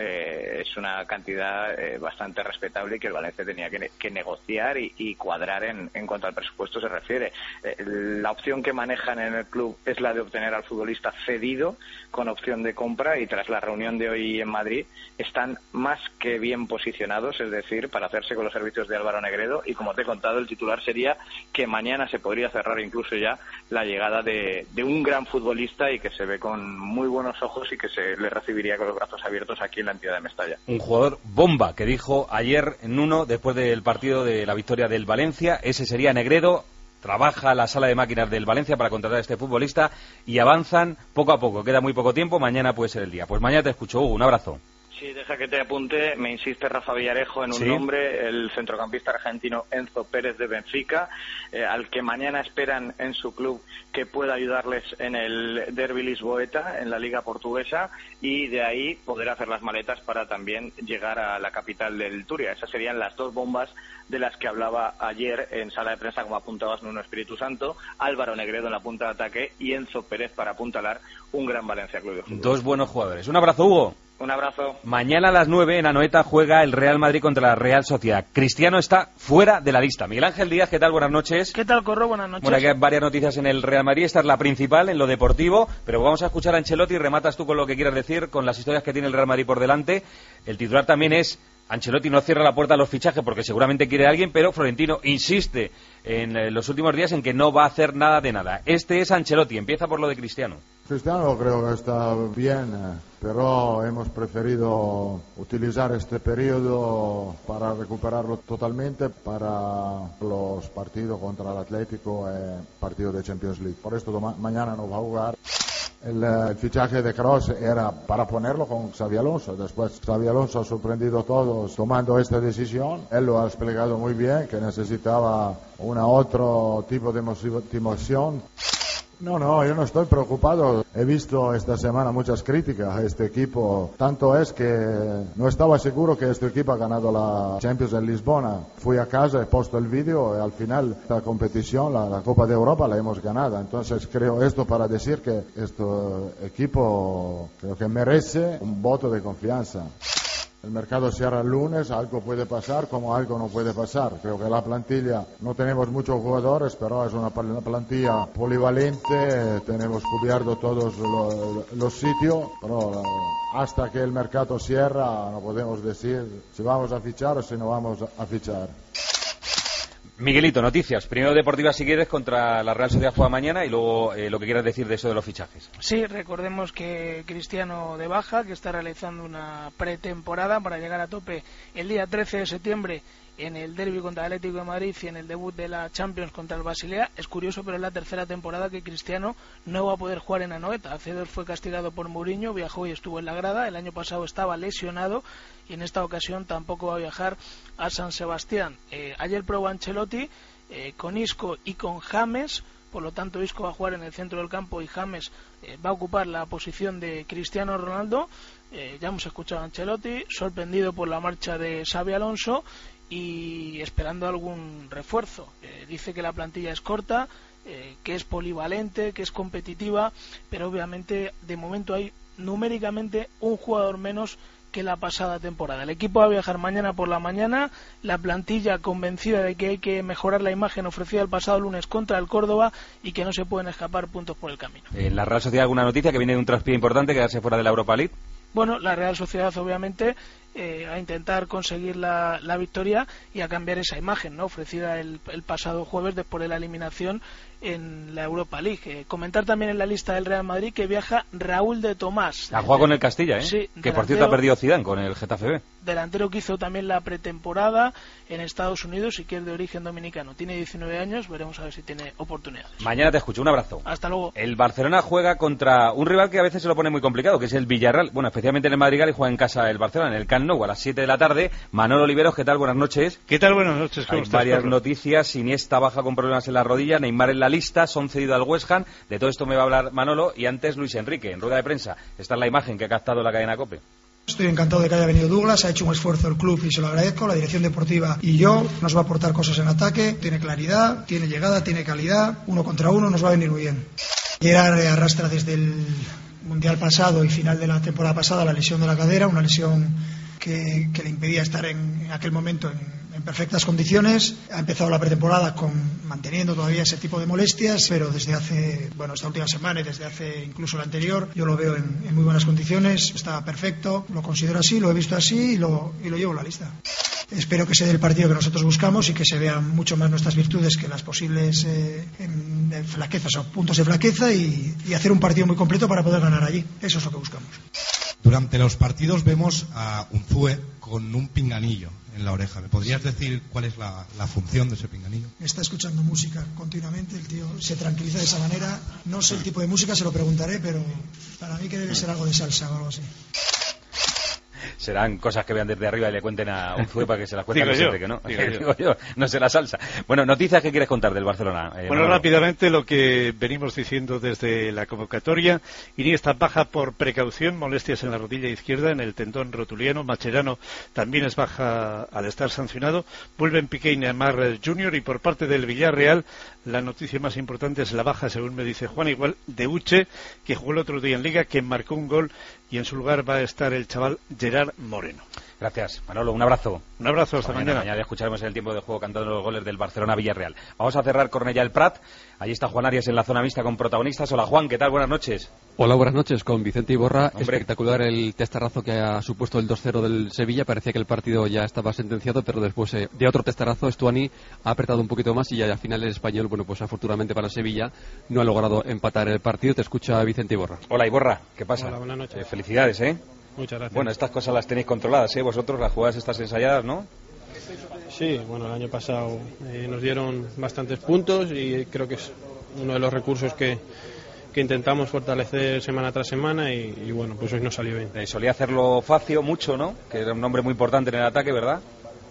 Speaker 25: es una cantidad bastante respetable y que el Valencia tenía que negociar y cuadrar en cuanto al presupuesto se refiere. La opción que manejan en el club es la de obtener al futbolista cedido con opción de compra, y tras la reunión de hoy en Madrid están más que bien posicionados, es decir, para hacerse con los servicios de Álvaro Negredo, y como te he contado, el titular sería que mañana se podría cerrar incluso ya la llegada de un gran futbolista y que se ve con muy buenos ojos y que se le recibiría con los brazos abiertos aquí en la entidad de Mestalla.
Speaker 3: Un jugador bomba que dijo ayer Nuno después del partido de la victoria del Valencia, ese sería Negredo. Trabaja la sala de máquinas del Valencia para contratar a este futbolista y avanzan poco a poco. Queda muy poco tiempo, mañana puede ser el día. Pues mañana te escucho, Hugo, un abrazo.
Speaker 25: Sí, deja que te apunte, me insiste Rafa Villarejo en un nombre, el centrocampista argentino Enzo Pérez de Benfica, al que mañana esperan en su club que pueda ayudarles en el Derby Lisboeta, en la Liga Portuguesa, y de ahí poder hacer las maletas para también llegar a la capital del Turia. Esas serían las dos bombas de las que hablaba ayer en sala de prensa, como apuntabas, Nuno Espíritu Santo, Álvaro Negredo en la punta de ataque y Enzo Pérez para apuntalar un gran Valencia Club de Fútbol.
Speaker 3: Dos buenos jugadores. Un abrazo, Hugo.
Speaker 25: Un abrazo.
Speaker 3: Mañana a las 9 en Anoeta juega el Real Madrid contra la Real Sociedad. Cristiano está fuera de la lista. Miguel Ángel Díaz, ¿qué tal? Buenas noches.
Speaker 26: ¿Qué tal, Corro? Buenas noches.
Speaker 3: Bueno, aquí hay varias noticias en el Real Madrid. Esta es la principal, en lo deportivo. Pero vamos a escuchar a Ancelotti y rematas tú con lo que quieras decir, con las historias que tiene el Real Madrid por delante. El titular también es: Ancelotti no cierra la puerta a los fichajes porque seguramente quiere a alguien, pero Florentino insiste en los últimos días en que no va a hacer nada de nada. Este es Ancelotti. Empieza por lo de Cristiano.
Speaker 27: Cristiano creo que está bien, pero hemos preferido utilizar este periodo para recuperarlo totalmente para los partidos contra el Atlético y partido de Champions League. Por esto mañana no va a jugar. El fichaje de Kroos era para ponerlo con Xabi Alonso. Después Xabi Alonso ha sorprendido a todos tomando esta decisión. Él lo ha explicado muy bien, que necesitaba otro tipo de motivación. No, yo no estoy preocupado. He visto esta semana muchas críticas a este equipo. Tanto es que no estaba seguro que este equipo ha ganado la Champions en Lisbona. Fui a casa, he puesto el vídeo y al final la competición, la Copa de Europa, la hemos ganado. Entonces creo esto para decir que este equipo creo que merece un voto de confianza. El mercado cierra el lunes, algo puede pasar como algo no puede pasar. Creo que la plantilla, no tenemos muchos jugadores, pero es una plantilla polivalente, tenemos cubierto todos los sitios, pero hasta que el mercado cierra no podemos decir si vamos a fichar o si no vamos a fichar.
Speaker 3: Miguelito, noticias. Primero Deportiva si quieres contra la Real Sociedad juega mañana y luego lo que quieras decir de eso de los fichajes.
Speaker 5: Sí, recordemos que Cristiano de baja, que está realizando una pretemporada para llegar a tope el día 13 de septiembre en el derbi contra el Atlético de Madrid y en el debut de la Champions contra el Basilea. Es curioso, pero es la tercera temporada que Cristiano no va a poder jugar en Anoeta. Hace 2 fue castigado por Mourinho, viajó y estuvo en la grada. El año pasado estaba lesionado y en esta ocasión tampoco va a viajar a San Sebastián. Ayer probó Ancelotti con Isco y con James. Por lo tanto, Isco va a jugar en el centro del campo y James va a ocupar la posición de Cristiano Ronaldo. Ya hemos escuchado a Ancelotti, sorprendido por la marcha de Xabi Alonso y esperando algún refuerzo. Dice que la plantilla es corta, que es polivalente, que es competitiva, pero obviamente de momento hay numéricamente un jugador menos que la pasada temporada. El equipo va a viajar mañana por la mañana, la plantilla convencida de que hay que mejorar la imagen ofrecida el pasado lunes contra el Córdoba y que no se pueden escapar puntos por el camino.
Speaker 3: ¿En la Real Sociedad alguna noticia que viene de un traspié importante, quedarse fuera de la Europa League?
Speaker 5: Bueno, la Real Sociedad obviamente a intentar conseguir la victoria y a cambiar esa imagen, ¿no?, ofrecida el pasado jueves después de la eliminación en la Europa League. Comentar también en la lista del Real Madrid que viaja Raúl de Tomás.
Speaker 3: Ha jugado con el Castilla,
Speaker 5: Sí,
Speaker 3: que por cierto ha perdido Zidane con el Getafe B.
Speaker 5: Delantero que hizo también la pretemporada en Estados Unidos y que es de origen dominicano. Tiene 19 años, veremos a ver si tiene oportunidades.
Speaker 3: Mañana te escucho, un abrazo.
Speaker 5: Hasta luego.
Speaker 3: El Barcelona juega contra un rival que a veces se lo pone muy complicado, que es el Villarreal. Bueno, especialmente en el Madrigal, y juega en casa el Barcelona, en el Camp Nou, a las 7 de la tarde. Manolo Oliveros, ¿qué tal? Buenas noches.
Speaker 6: ¿Qué tal? Buenas noches. ¿Cómo
Speaker 3: Hay
Speaker 6: estás,
Speaker 3: varias
Speaker 6: Carlos?
Speaker 3: noticias. Iniesta baja con problemas en la rodilla, Neymar en la lista, son cedido al West Ham. De todo esto me va a hablar Manolo. Y antes Luis Enrique, en rueda de prensa. Esta es la imagen que ha captado la cadena COPE.
Speaker 7: Estoy encantado de que haya venido Douglas, ha hecho un esfuerzo el club y se lo agradezco, la dirección deportiva y yo, nos va a aportar cosas en ataque, tiene claridad, tiene llegada, tiene calidad, 1 contra 1 nos va a venir muy bien. Gerard arrastra desde el Mundial pasado y final de la temporada pasada la lesión de la cadera, una lesión que le impedía estar en aquel momento en perfectas condiciones. Ha empezado la pretemporada manteniendo todavía ese tipo de molestias, pero desde hace, esta última semana y desde hace incluso la anterior, yo lo veo en muy buenas condiciones, está perfecto, lo considero así, lo he visto así y lo llevo en la lista. Espero que se dé el partido que nosotros buscamos y que se vean mucho más nuestras virtudes que las posibles flaquezas o puntos de flaqueza y hacer un partido muy completo para poder ganar allí. Eso es lo que buscamos.
Speaker 8: Durante los partidos vemos a Unzue con un pinganillo en la oreja. ¿Me podrías decir cuál es la función de ese pinganillo?
Speaker 7: Está escuchando música continuamente, el tío se tranquiliza de esa manera. No sé el tipo de música, se lo preguntaré, pero para mí que debe ser algo de salsa o algo así.
Speaker 3: Serán cosas que vean desde arriba y le cuenten a Unzue para que se las cuente
Speaker 6: Digo
Speaker 3: siempre, que no. Digo yo, no sé la salsa. Bueno, noticias que quieres contar del Barcelona.
Speaker 6: Bueno, rápidamente lo que venimos diciendo desde la convocatoria. Iniesta baja por precaución, molestias en la rodilla izquierda, en el tendón rotuliano. Mascherano también es baja al estar sancionado. Vuelven Piqué y Neymar Jr. y por parte del Villarreal la noticia más importante es la baja, según me dice Juan, igual de Uche, que jugó el otro día en Liga, que marcó un gol y en su lugar va a estar el chaval Gerard Moreno.
Speaker 3: Gracias, Manolo, un abrazo.
Speaker 6: Un abrazo, hasta mañana.
Speaker 3: Mañana escucharemos en el tiempo de juego cantando los goles del Barcelona-Villarreal. Vamos a cerrar Cornellà el Prat. Allí está Juan Arias en la zona mixta con protagonistas. Hola Juan, ¿qué tal? Buenas noches.
Speaker 10: Hola, buenas noches. Con Vicente Iborra. Hombre. Espectacular el testarrazo que ha supuesto el 2-0 del Sevilla. Parecía que el partido ya estaba sentenciado, pero después de otro testarrazo, Stuani ha apretado un poquito más y ya al final el español, pues afortunadamente para Sevilla, no ha logrado empatar el partido. Te escucha Vicente Iborra.
Speaker 3: Hola Iborra, ¿qué pasa?
Speaker 10: Hola, buenas noches.
Speaker 3: Felicidades, ¿eh?
Speaker 10: Muchas gracias.
Speaker 3: Bueno, estas cosas las tenéis controladas, ¿eh? Vosotros, las jugadas estas ensayadas, ¿no?
Speaker 10: Sí, bueno, el año pasado nos dieron bastantes puntos y creo que es uno de los recursos que intentamos fortalecer semana tras semana y bueno, pues hoy nos salió bien.
Speaker 3: Solía hacerlo Facio mucho, ¿no? Que era un nombre muy importante en el ataque, ¿verdad?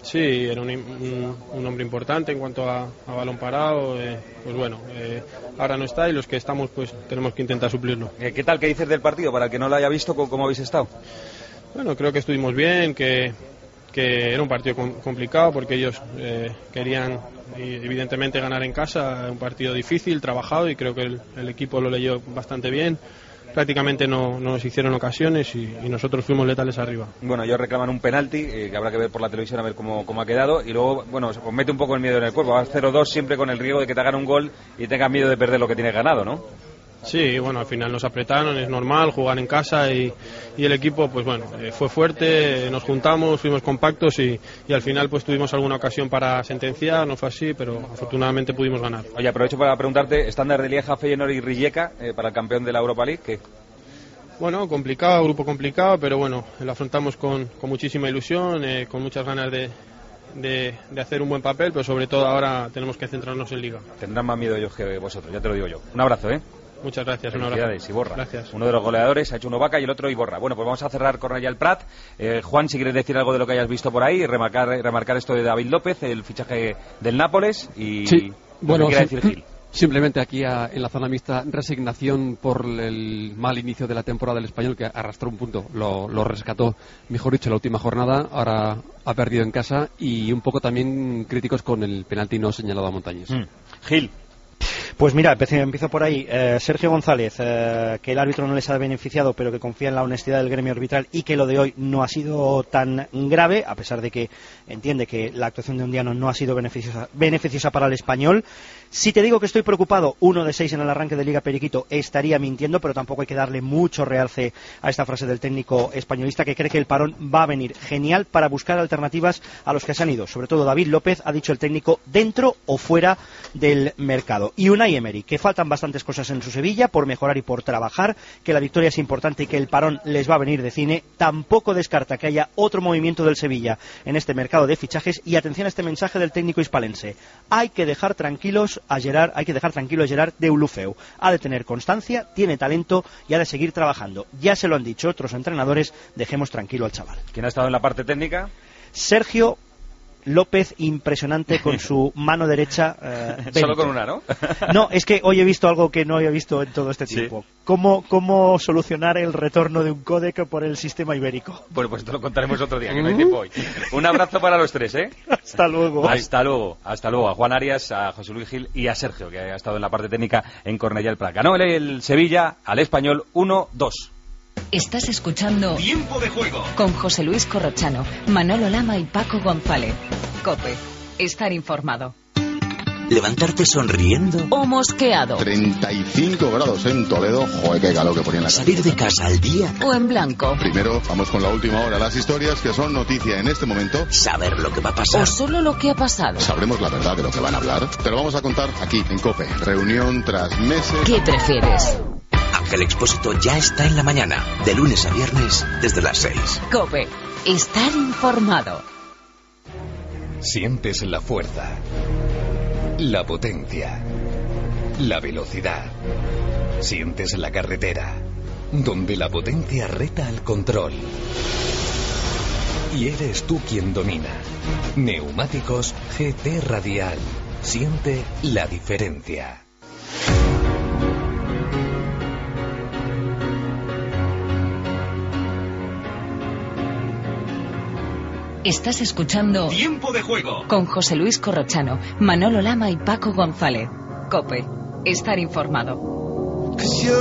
Speaker 11: Sí, era un hombre importante en cuanto a balón parado. Pues bueno, ahora no está y los que estamos pues tenemos que intentar suplirlo.
Speaker 3: ¿Qué tal? ¿Qué dices del partido? Para el que no lo haya visto, ¿cómo habéis estado?
Speaker 11: Bueno, creo que estuvimos bien, que era un partido complicado porque ellos querían evidentemente ganar en casa, un partido difícil, trabajado, y creo que el equipo lo leyó bastante bien. Prácticamente no nos hicieron ocasiones y nosotros fuimos letales arriba.
Speaker 3: Bueno, ellos reclaman un penalti que habrá que ver por la televisión a ver cómo ha quedado, y luego, bueno, se mete un poco el miedo en el cuerpo. Vas 0-2 siempre con el riesgo de que te hagan un gol y tengas miedo de perder lo que tienes ganado, ¿no?
Speaker 11: Sí, bueno, al final nos apretaron, es normal jugar en casa y el equipo, pues bueno, fue fuerte, nos juntamos, fuimos compactos y al final pues tuvimos alguna ocasión para sentenciar, no fue así, pero afortunadamente pudimos ganar.
Speaker 3: Oye, aprovecho para preguntarte, estándar de Lieja, Feyenoord y Rijeka para el campeón de la Europa League, ¿qué?
Speaker 11: Bueno, complicado, grupo complicado, pero bueno, lo afrontamos con muchísima ilusión, con muchas ganas de hacer un buen papel, pero sobre todo ahora tenemos que centrarnos en Liga.
Speaker 3: Tendrán más miedo ellos que vosotros, ya te lo digo yo. Un abrazo, ¿eh?
Speaker 11: Muchas gracias, un
Speaker 3: abrazo.
Speaker 11: Iborra.
Speaker 3: Gracias. Uno de los goleadores ha hecho uno Vaca y el otro Iborra. Bueno, pues vamos a cerrar con Rayal Prat. Juan, si quieres decir algo de lo que hayas visto por ahí, remarcar esto de David López, el fichaje del Nápoles y
Speaker 10: sí. Bueno,
Speaker 3: ¿qué quiere decir Gil?
Speaker 10: Simplemente aquí en la zona mixta, resignación por el mal inicio de la temporada del Español, que arrastró un punto, lo rescató, mejor dicho, la última jornada, ahora ha perdido en casa, y un poco también críticos con el penalti no señalado a Montañés.
Speaker 3: Gil.
Speaker 12: Pues mira, empiezo por ahí. Sergio González, que el árbitro no les ha beneficiado, pero que confía en la honestidad del gremio arbitral y que lo de hoy no ha sido tan grave, a pesar de que entiende que la actuación de Undiano no ha sido beneficiosa para el Español. Si te digo que estoy preocupado, 1 de 6 en el arranque de Liga Periquito, estaría mintiendo, pero tampoco hay que darle mucho realce a esta frase del técnico españolista, que cree que el parón va a venir genial para buscar alternativas a los que se han ido. Sobre todo David López, ha dicho el técnico, dentro o fuera del mercado. Y Unai Emery, que faltan bastantes cosas en su Sevilla por mejorar y por trabajar, que la victoria es importante y que el parón les va a venir de cine, tampoco descarta que haya otro movimiento del Sevilla en este mercado de fichajes. Y atención a este mensaje del técnico hispalense: hay que dejar tranquilo a Gerard Deulofeu. Ha de tener constancia, tiene talento y ha de seguir trabajando. Ya se lo han dicho otros entrenadores, dejemos tranquilo al chaval.
Speaker 3: ¿Quién ha estado en la parte técnica?
Speaker 12: Sergio López, impresionante con su mano derecha.
Speaker 3: Solo con una, ¿no?
Speaker 12: No, es que hoy he visto algo que no había visto en todo este tiempo.
Speaker 3: ¿Sí?
Speaker 12: ¿Cómo solucionar el retorno de un códec por el sistema ibérico?
Speaker 3: Bueno, pues esto lo contaremos otro día, que no hay tiempo hoy. Un abrazo para los tres, ¿eh?
Speaker 12: Hasta luego.
Speaker 3: Hasta luego. A Juan Arias, a José Luis Gil y a Sergio, que ha estado en la parte técnica en Cornellá el Prat. Ganó el Sevilla al Español 1-2.
Speaker 1: Estás escuchando
Speaker 4: Tiempo de Juego
Speaker 1: con José Luis Corrochano, Manolo Lama y Paco González. COPE. Estar informado.
Speaker 13: Levantarte sonriendo
Speaker 1: o mosqueado.
Speaker 14: 35 grados en Toledo. Joder, qué calor que ponía en la
Speaker 13: Salir de casa al día
Speaker 1: o en blanco.
Speaker 14: Primero, vamos con la última hora. Las historias que son noticia en este momento.
Speaker 13: Saber lo que va a pasar.
Speaker 1: O solo lo que ha pasado.
Speaker 14: Sabremos la verdad de lo que van a hablar. Te lo vamos a contar aquí en COPE. Reunión tras meses.
Speaker 1: ¿Qué prefieres?
Speaker 13: Ángel Expósito ya está en la mañana, de lunes a viernes, desde las 6.
Speaker 1: COPE. Estar informado.
Speaker 23: Sientes la fuerza, la potencia, la velocidad. Sientes la carretera, donde la potencia reta al control. Y eres tú quien domina. Neumáticos GT Radial. Siente la diferencia.
Speaker 1: Estás escuchando
Speaker 4: Tiempo de Juego
Speaker 1: con José Luis Corrochano, Manolo Lama y Paco González. COPE. Estar informado.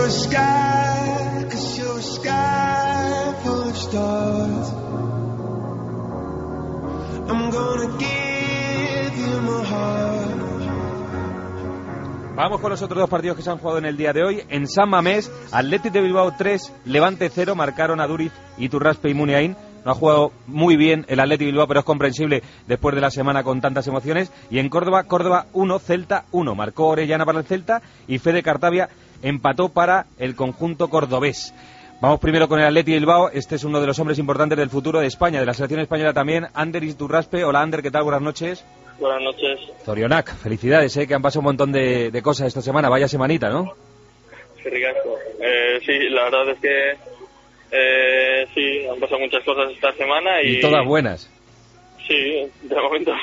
Speaker 3: Vamos con los otros dos partidos que se han jugado en el día de hoy. En San Mamés, Athletic de Bilbao 3, Levante 0, marcaron a Duriz, Iturraspe y Muniain. No ha jugado muy bien el Athletic Bilbao, pero es comprensible después de la semana con tantas emociones. Y en Córdoba 1, Celta 1. Marcó Orellana para el Celta y Fede Cartavia empató para el conjunto cordobés. Vamos primero con el Athletic Bilbao. Este es uno de los hombres importantes del futuro de España, de la selección española también, Ander Iturraspe. Hola Ander, ¿qué tal? Buenas noches.
Speaker 15: Buenas noches.
Speaker 3: Zorionak, felicidades, que han pasado un montón de cosas esta semana. Vaya semanita, ¿no?
Speaker 15: Sí, ricasco. Sí, la verdad es que sí, han pasado muchas cosas esta semana. Y
Speaker 3: todas buenas.
Speaker 15: Sí, Sí, de momento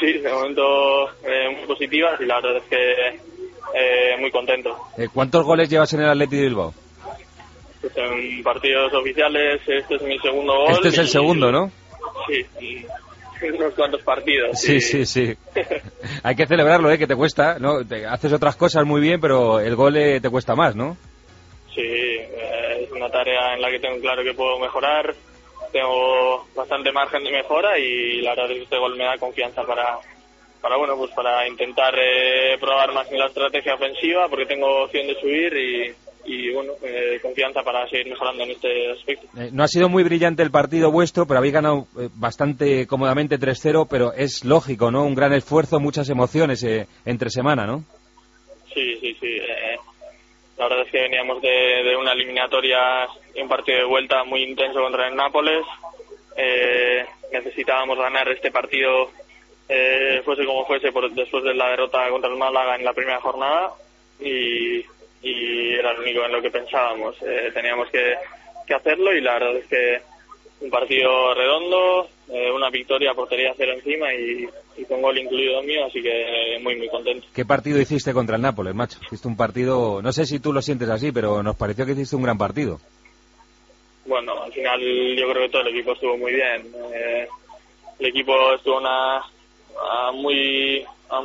Speaker 15: muy positivas y la verdad es que muy contento.
Speaker 3: ¿Cuántos goles llevas en el Athletic de Bilbao?
Speaker 15: Pues en partidos oficiales este es mi segundo gol.
Speaker 3: Este es el segundo, ¿no?
Speaker 15: Sí, unos cuantos partidos.
Speaker 3: Sí. Hay que celebrarlo, que te cuesta, ¿no? Haces otras cosas muy bien, pero el gol te cuesta más, ¿no?
Speaker 15: Sí, es una tarea en la que tengo claro que puedo mejorar, tengo bastante margen de mejora y la verdad es que este gol me da confianza para intentar probar más en la estrategia ofensiva, porque tengo opción de subir y confianza para seguir mejorando en este aspecto.
Speaker 3: No ha sido muy brillante el partido vuestro, pero habéis ganado bastante cómodamente 3-0, pero es lógico, ¿no? Un gran esfuerzo, muchas emociones entre semana, ¿no?
Speaker 15: Sí. La verdad es que veníamos de una eliminatoria y un partido de vuelta muy intenso contra el Nápoles. Necesitábamos ganar este partido, fuese como fuese, después de la derrota contra el Málaga en la primera jornada y era lo único en lo que pensábamos. Teníamos que hacerlo y la verdad es que un partido redondo, una victoria, portería cero encima y con gol incluido mío, así que muy contento.
Speaker 3: ¿Qué partido hiciste contra el Nápoles, macho? Hiciste un partido, no sé si tú lo sientes así, pero nos pareció que hiciste un gran partido.
Speaker 15: Bueno, al final yo creo que todo el equipo estuvo muy bien. El equipo estuvo a muy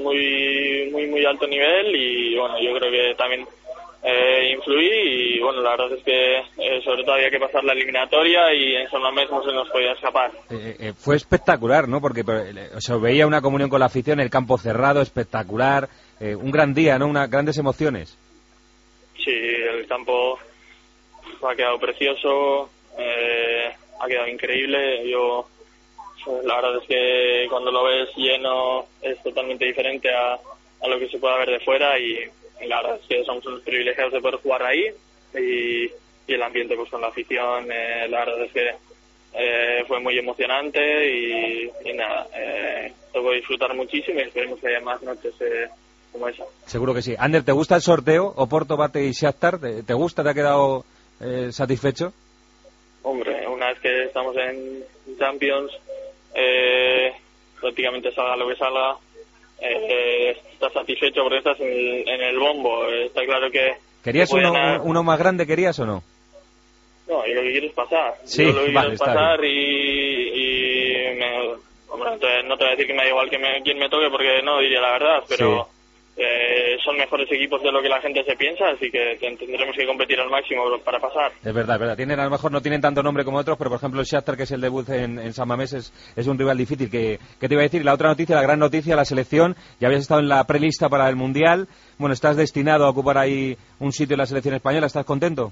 Speaker 15: alto nivel y bueno, yo creo que también influí y bueno, la verdad es que sobre todo había que pasar la eliminatoria y en San Mamés no se nos podía escapar.
Speaker 3: Fue espectacular, ¿no? Porque se veía una comunión con la afición, el campo cerrado, espectacular, un gran día, ¿no? Grandes emociones.
Speaker 15: Sí, el campo ha quedado precioso, ha quedado increíble. La verdad es que cuando lo ves lleno es totalmente diferente a lo que se pueda ver de fuera y la verdad es que somos unos privilegiados de poder jugar ahí y el ambiente pues con la afición, la verdad es que fue muy emocionante y nada, tocó disfrutar muchísimo y esperemos que haya más noches como esa.
Speaker 3: Seguro que sí. Ander, ¿te gusta el sorteo? Oporto, Bate y Shakhtar, ¿te gusta? ¿Te ha quedado satisfecho?
Speaker 15: Hombre, una vez que estamos en Champions, prácticamente salga lo que salga, estás satisfecho porque estás en el bombo. Está claro que...
Speaker 3: ¿Querías uno más grande, querías o no?
Speaker 15: No, yo lo que quiero es pasar.
Speaker 3: Sí,
Speaker 15: yo lo que
Speaker 3: vale,
Speaker 15: quiero es pasar hombre, no te voy a decir que me da igual quién me toque porque no diría la verdad, pero son mejores equipos de lo que la gente se piensa, así que tendremos que competir al máximo para pasar.
Speaker 3: Es verdad. A lo mejor no tienen tanto nombre como otros, pero por ejemplo el Shakhtar, que es el debut en San Mamés, es un rival difícil. ¿Qué te iba a decir? La otra noticia, la gran noticia, la selección. Ya habías estado en la prelista para el Mundial. Bueno, estás destinado a ocupar ahí un sitio en la selección española. ¿Estás contento?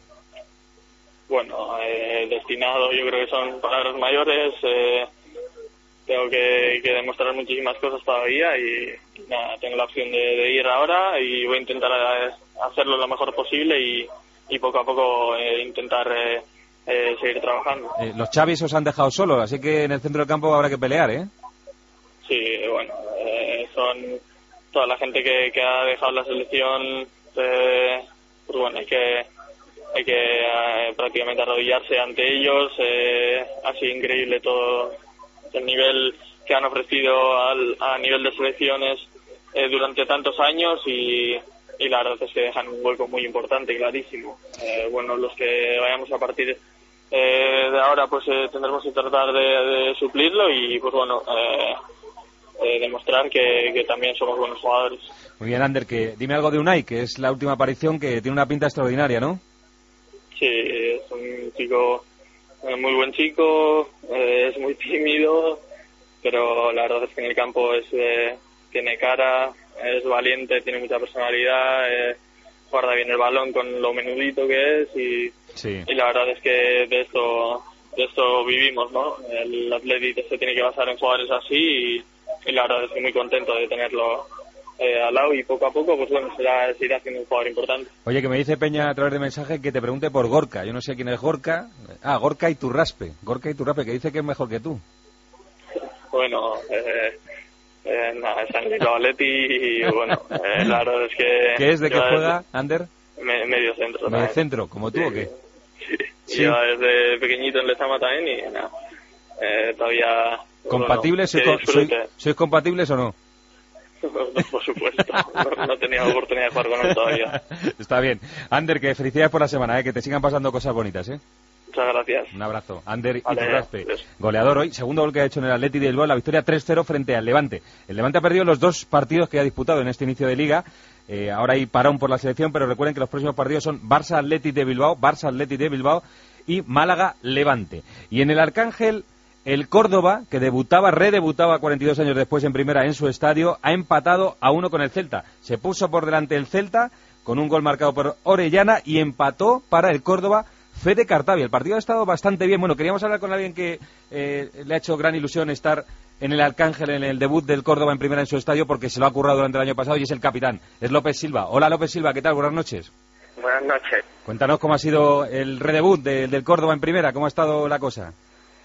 Speaker 15: Bueno, destinado yo creo que son palabras mayores. Tengo que demostrar muchísimas cosas todavía y nada, tengo la opción de ir ahora y voy a intentar hacerlo lo mejor posible y poco a poco intentar seguir trabajando.
Speaker 3: Los Xavis os han dejado solos, así que en el centro del campo habrá que pelear, ¿eh?
Speaker 15: Sí, bueno, son toda la gente que ha dejado la selección, pues bueno, hay que prácticamente arrodillarse ante ellos. Ha sido increíble todo el nivel que han ofrecido a nivel de selecciones durante tantos años y la verdad es que dejan un hueco muy importante, clarísimo. Bueno, los que vayamos a partir de ahora pues tendremos que tratar de suplirlo y pues bueno, demostrar que también somos buenos jugadores.
Speaker 3: Muy bien, Ander, dime algo de Unai, que es la última aparición, que tiene una pinta extraordinaria, ¿no?
Speaker 15: Sí, es un chico, muy buen chico, es muy tímido, pero la verdad es que en el campo tiene cara, es valiente, tiene mucha personalidad, guarda bien el balón con lo menudito que es y la verdad es que de esto vivimos, ¿no? El Athletic se tiene que basar en jugadores así y la verdad es que muy contento de tenerlo al lado y poco a poco pues bueno se irá haciendo un jugador importante.
Speaker 3: Oye, que me dice Peña a través de mensaje que te pregunte por Gorka. Yo no sé quién es Gorka. Gorka Iturraspe, que dice que es mejor que tú.
Speaker 15: Bueno, nada, es San Atleti y bueno, la verdad es que...
Speaker 3: ¿Qué es? ¿De qué juega, Ander?
Speaker 15: Medio centro.
Speaker 3: ¿Medio centro? ¿Como tú o qué?
Speaker 15: Sí. Lleva desde pequeñito en Lezama también y nada, todavía
Speaker 3: ¿Compatibles? ¿Sois compatibles o no?
Speaker 15: Por supuesto, no he tenido oportunidad de jugar con él todavía.
Speaker 3: Está bien. Ander, que felicidades por la semana, que te sigan pasando cosas bonitas,
Speaker 15: Muchas gracias.
Speaker 3: Un abrazo. Ander
Speaker 15: vale,
Speaker 3: Iturraspe, goleador hoy, segundo gol que ha hecho en el Athletic de Bilbao, la victoria 3-0 frente al Levante. El Levante ha perdido los 2 partidos que ha disputado en este inicio de Liga. Ahora hay parón por la selección, pero recuerden que los próximos partidos son Barça Athletic de Bilbao y Málaga Levante. Y en el Arcángel, el Córdoba, que redebutaba 42 años después en primera en su estadio, ha empatado a 1 con el Celta. Se puso por delante el Celta con un gol marcado por Orellana y empató para el Córdoba Fede Cartavia. El partido ha estado bastante bien. Bueno, queríamos hablar con alguien que le ha hecho gran ilusión estar en el Arcángel, en el debut del Córdoba en primera en su estadio, porque se lo ha currado durante el año pasado y es el capitán, es López Silva. Hola López Silva, ¿qué tal? Buenas noches.
Speaker 16: Buenas noches.
Speaker 3: Cuéntanos cómo ha sido el redebut del Córdoba en primera, cómo ha estado la cosa.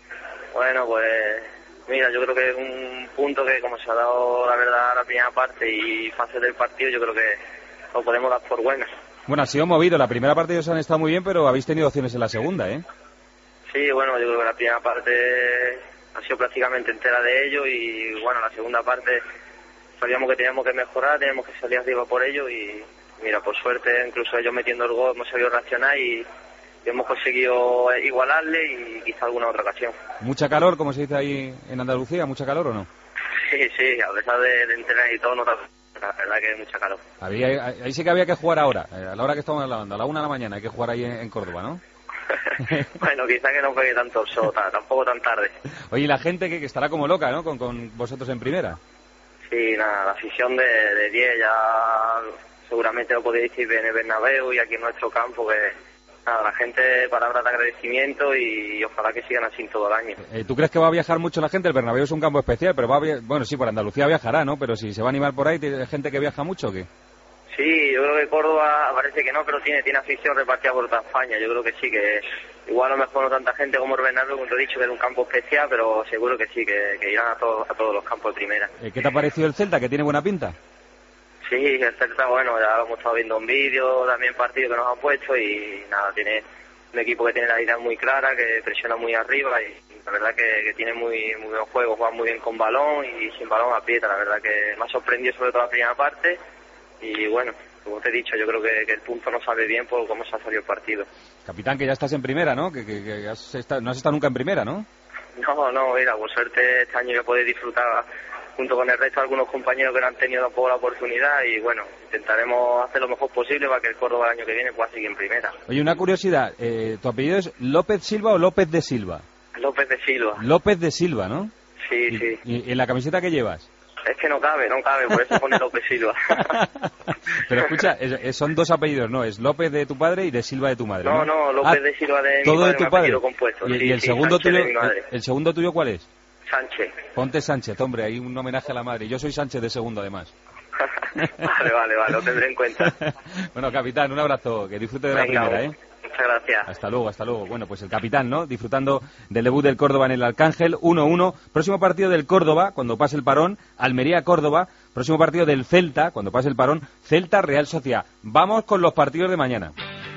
Speaker 16: Bueno, pues mira, yo creo que es un punto que, como se ha dado la verdad la primera parte y fase del partido, yo creo que lo podemos dar por buena.
Speaker 3: Bueno, ha sido movido, la primera parte ellos han estado muy bien, pero habéis tenido opciones en la segunda,
Speaker 16: Sí, bueno, yo creo que la primera parte ha sido prácticamente entera de ellos y bueno, la segunda parte sabíamos que teníamos que mejorar, teníamos que salir arriba por ellos y mira, por suerte, incluso ellos metiendo el gol hemos sabido reaccionar y hemos conseguido igualarle y quizá alguna otra ocasión.
Speaker 3: ¿Mucha calor, como se dice ahí en Andalucía? ¿Mucha calor o no?
Speaker 16: Sí, a pesar de entrenar y todo, no, la verdad que hay mucha calor.
Speaker 3: Ahí sí que había que jugar ahora, a la hora que estamos hablando, a la 1 de la mañana hay que jugar ahí en Córdoba, ¿no?
Speaker 16: Bueno, quizá que no pegue tanto el sol, tampoco tan tarde.
Speaker 3: Oye, y la gente que estará como loca, ¿no? Con vosotros en primera.
Speaker 16: Sí, nada, la afición de 10 ya seguramente lo podéis decir en el Bernabéu y aquí en nuestro campo, que nada, la gente, palabras de agradecimiento y ojalá que sigan así todo el año.
Speaker 3: ¿Tú crees que va a viajar mucho la gente? El Bernabéu es un campo especial, pero bueno, sí, por Andalucía viajará, ¿no? Pero si se va a animar por ahí, ¿hay gente que viaja mucho o qué?
Speaker 16: Sí, yo creo que Córdoba parece que no, pero tiene afición repartida por toda España. Yo creo que sí, que igual a lo mejor no tanta gente como el Bernabéu, como te he dicho, que es un campo especial, pero seguro que sí, que irán a todos los campos de primera.
Speaker 3: ¿Qué te ha parecido el Celta, que tiene buena pinta?
Speaker 16: Sí, el Celta, bueno, ya lo hemos estado viendo en vídeo, también partidos que nos han puesto y nada, tiene un equipo que tiene la idea muy clara, que presiona muy arriba y la verdad que tiene muy buen juego, juega muy bien con balón y sin balón aprieta. La verdad que me ha sorprendido sobre todo la primera parte y bueno, como te he dicho, yo creo que el punto no sabe bien por cómo se ha salido el partido.
Speaker 3: Capitán, que ya estás en primera, ¿no? Que no has estado nunca en primera, ¿no?
Speaker 16: No, mira, por suerte este año ya podéis disfrutar junto con el resto de algunos compañeros que no han tenido tampoco la oportunidad y bueno, intentaremos hacer lo mejor posible para que el Córdoba el año que viene pueda seguir en primera.
Speaker 3: Oye, una curiosidad, ¿tu apellido es López Silva o López de Silva?
Speaker 16: López de Silva.
Speaker 3: López de Silva, ¿no?
Speaker 16: Sí, sí.
Speaker 3: ¿Y en la camiseta qué llevas?
Speaker 16: Es que no cabe, por eso pone López Silva.
Speaker 3: Pero escucha, son 2 apellidos, ¿no? Es López de tu padre y de Silva de tu madre, ¿no?
Speaker 16: No, López de Silva de mi
Speaker 3: todo
Speaker 16: padre,
Speaker 3: de tu padre.
Speaker 16: Compuesto.
Speaker 3: ¿Y el segundo tuyo? ¿El segundo tuyo cuál es?
Speaker 16: Sánchez.
Speaker 3: Ponte Sánchez, hombre, hay un homenaje a la madre. Yo soy Sánchez de segundo, además.
Speaker 16: Vale, lo tendré en cuenta.
Speaker 3: Bueno, capitán, un abrazo, que disfrute de la primera,
Speaker 16: Muchas gracias.
Speaker 3: Hasta luego. Bueno, pues el capitán, ¿no? Disfrutando del debut del Córdoba en el Arcángel, 1-1. Próximo partido del Córdoba, cuando pase el parón, Almería-Córdoba. Próximo partido del Celta, cuando pase el parón, Celta-Real Sociedad. Vamos con los partidos de mañana.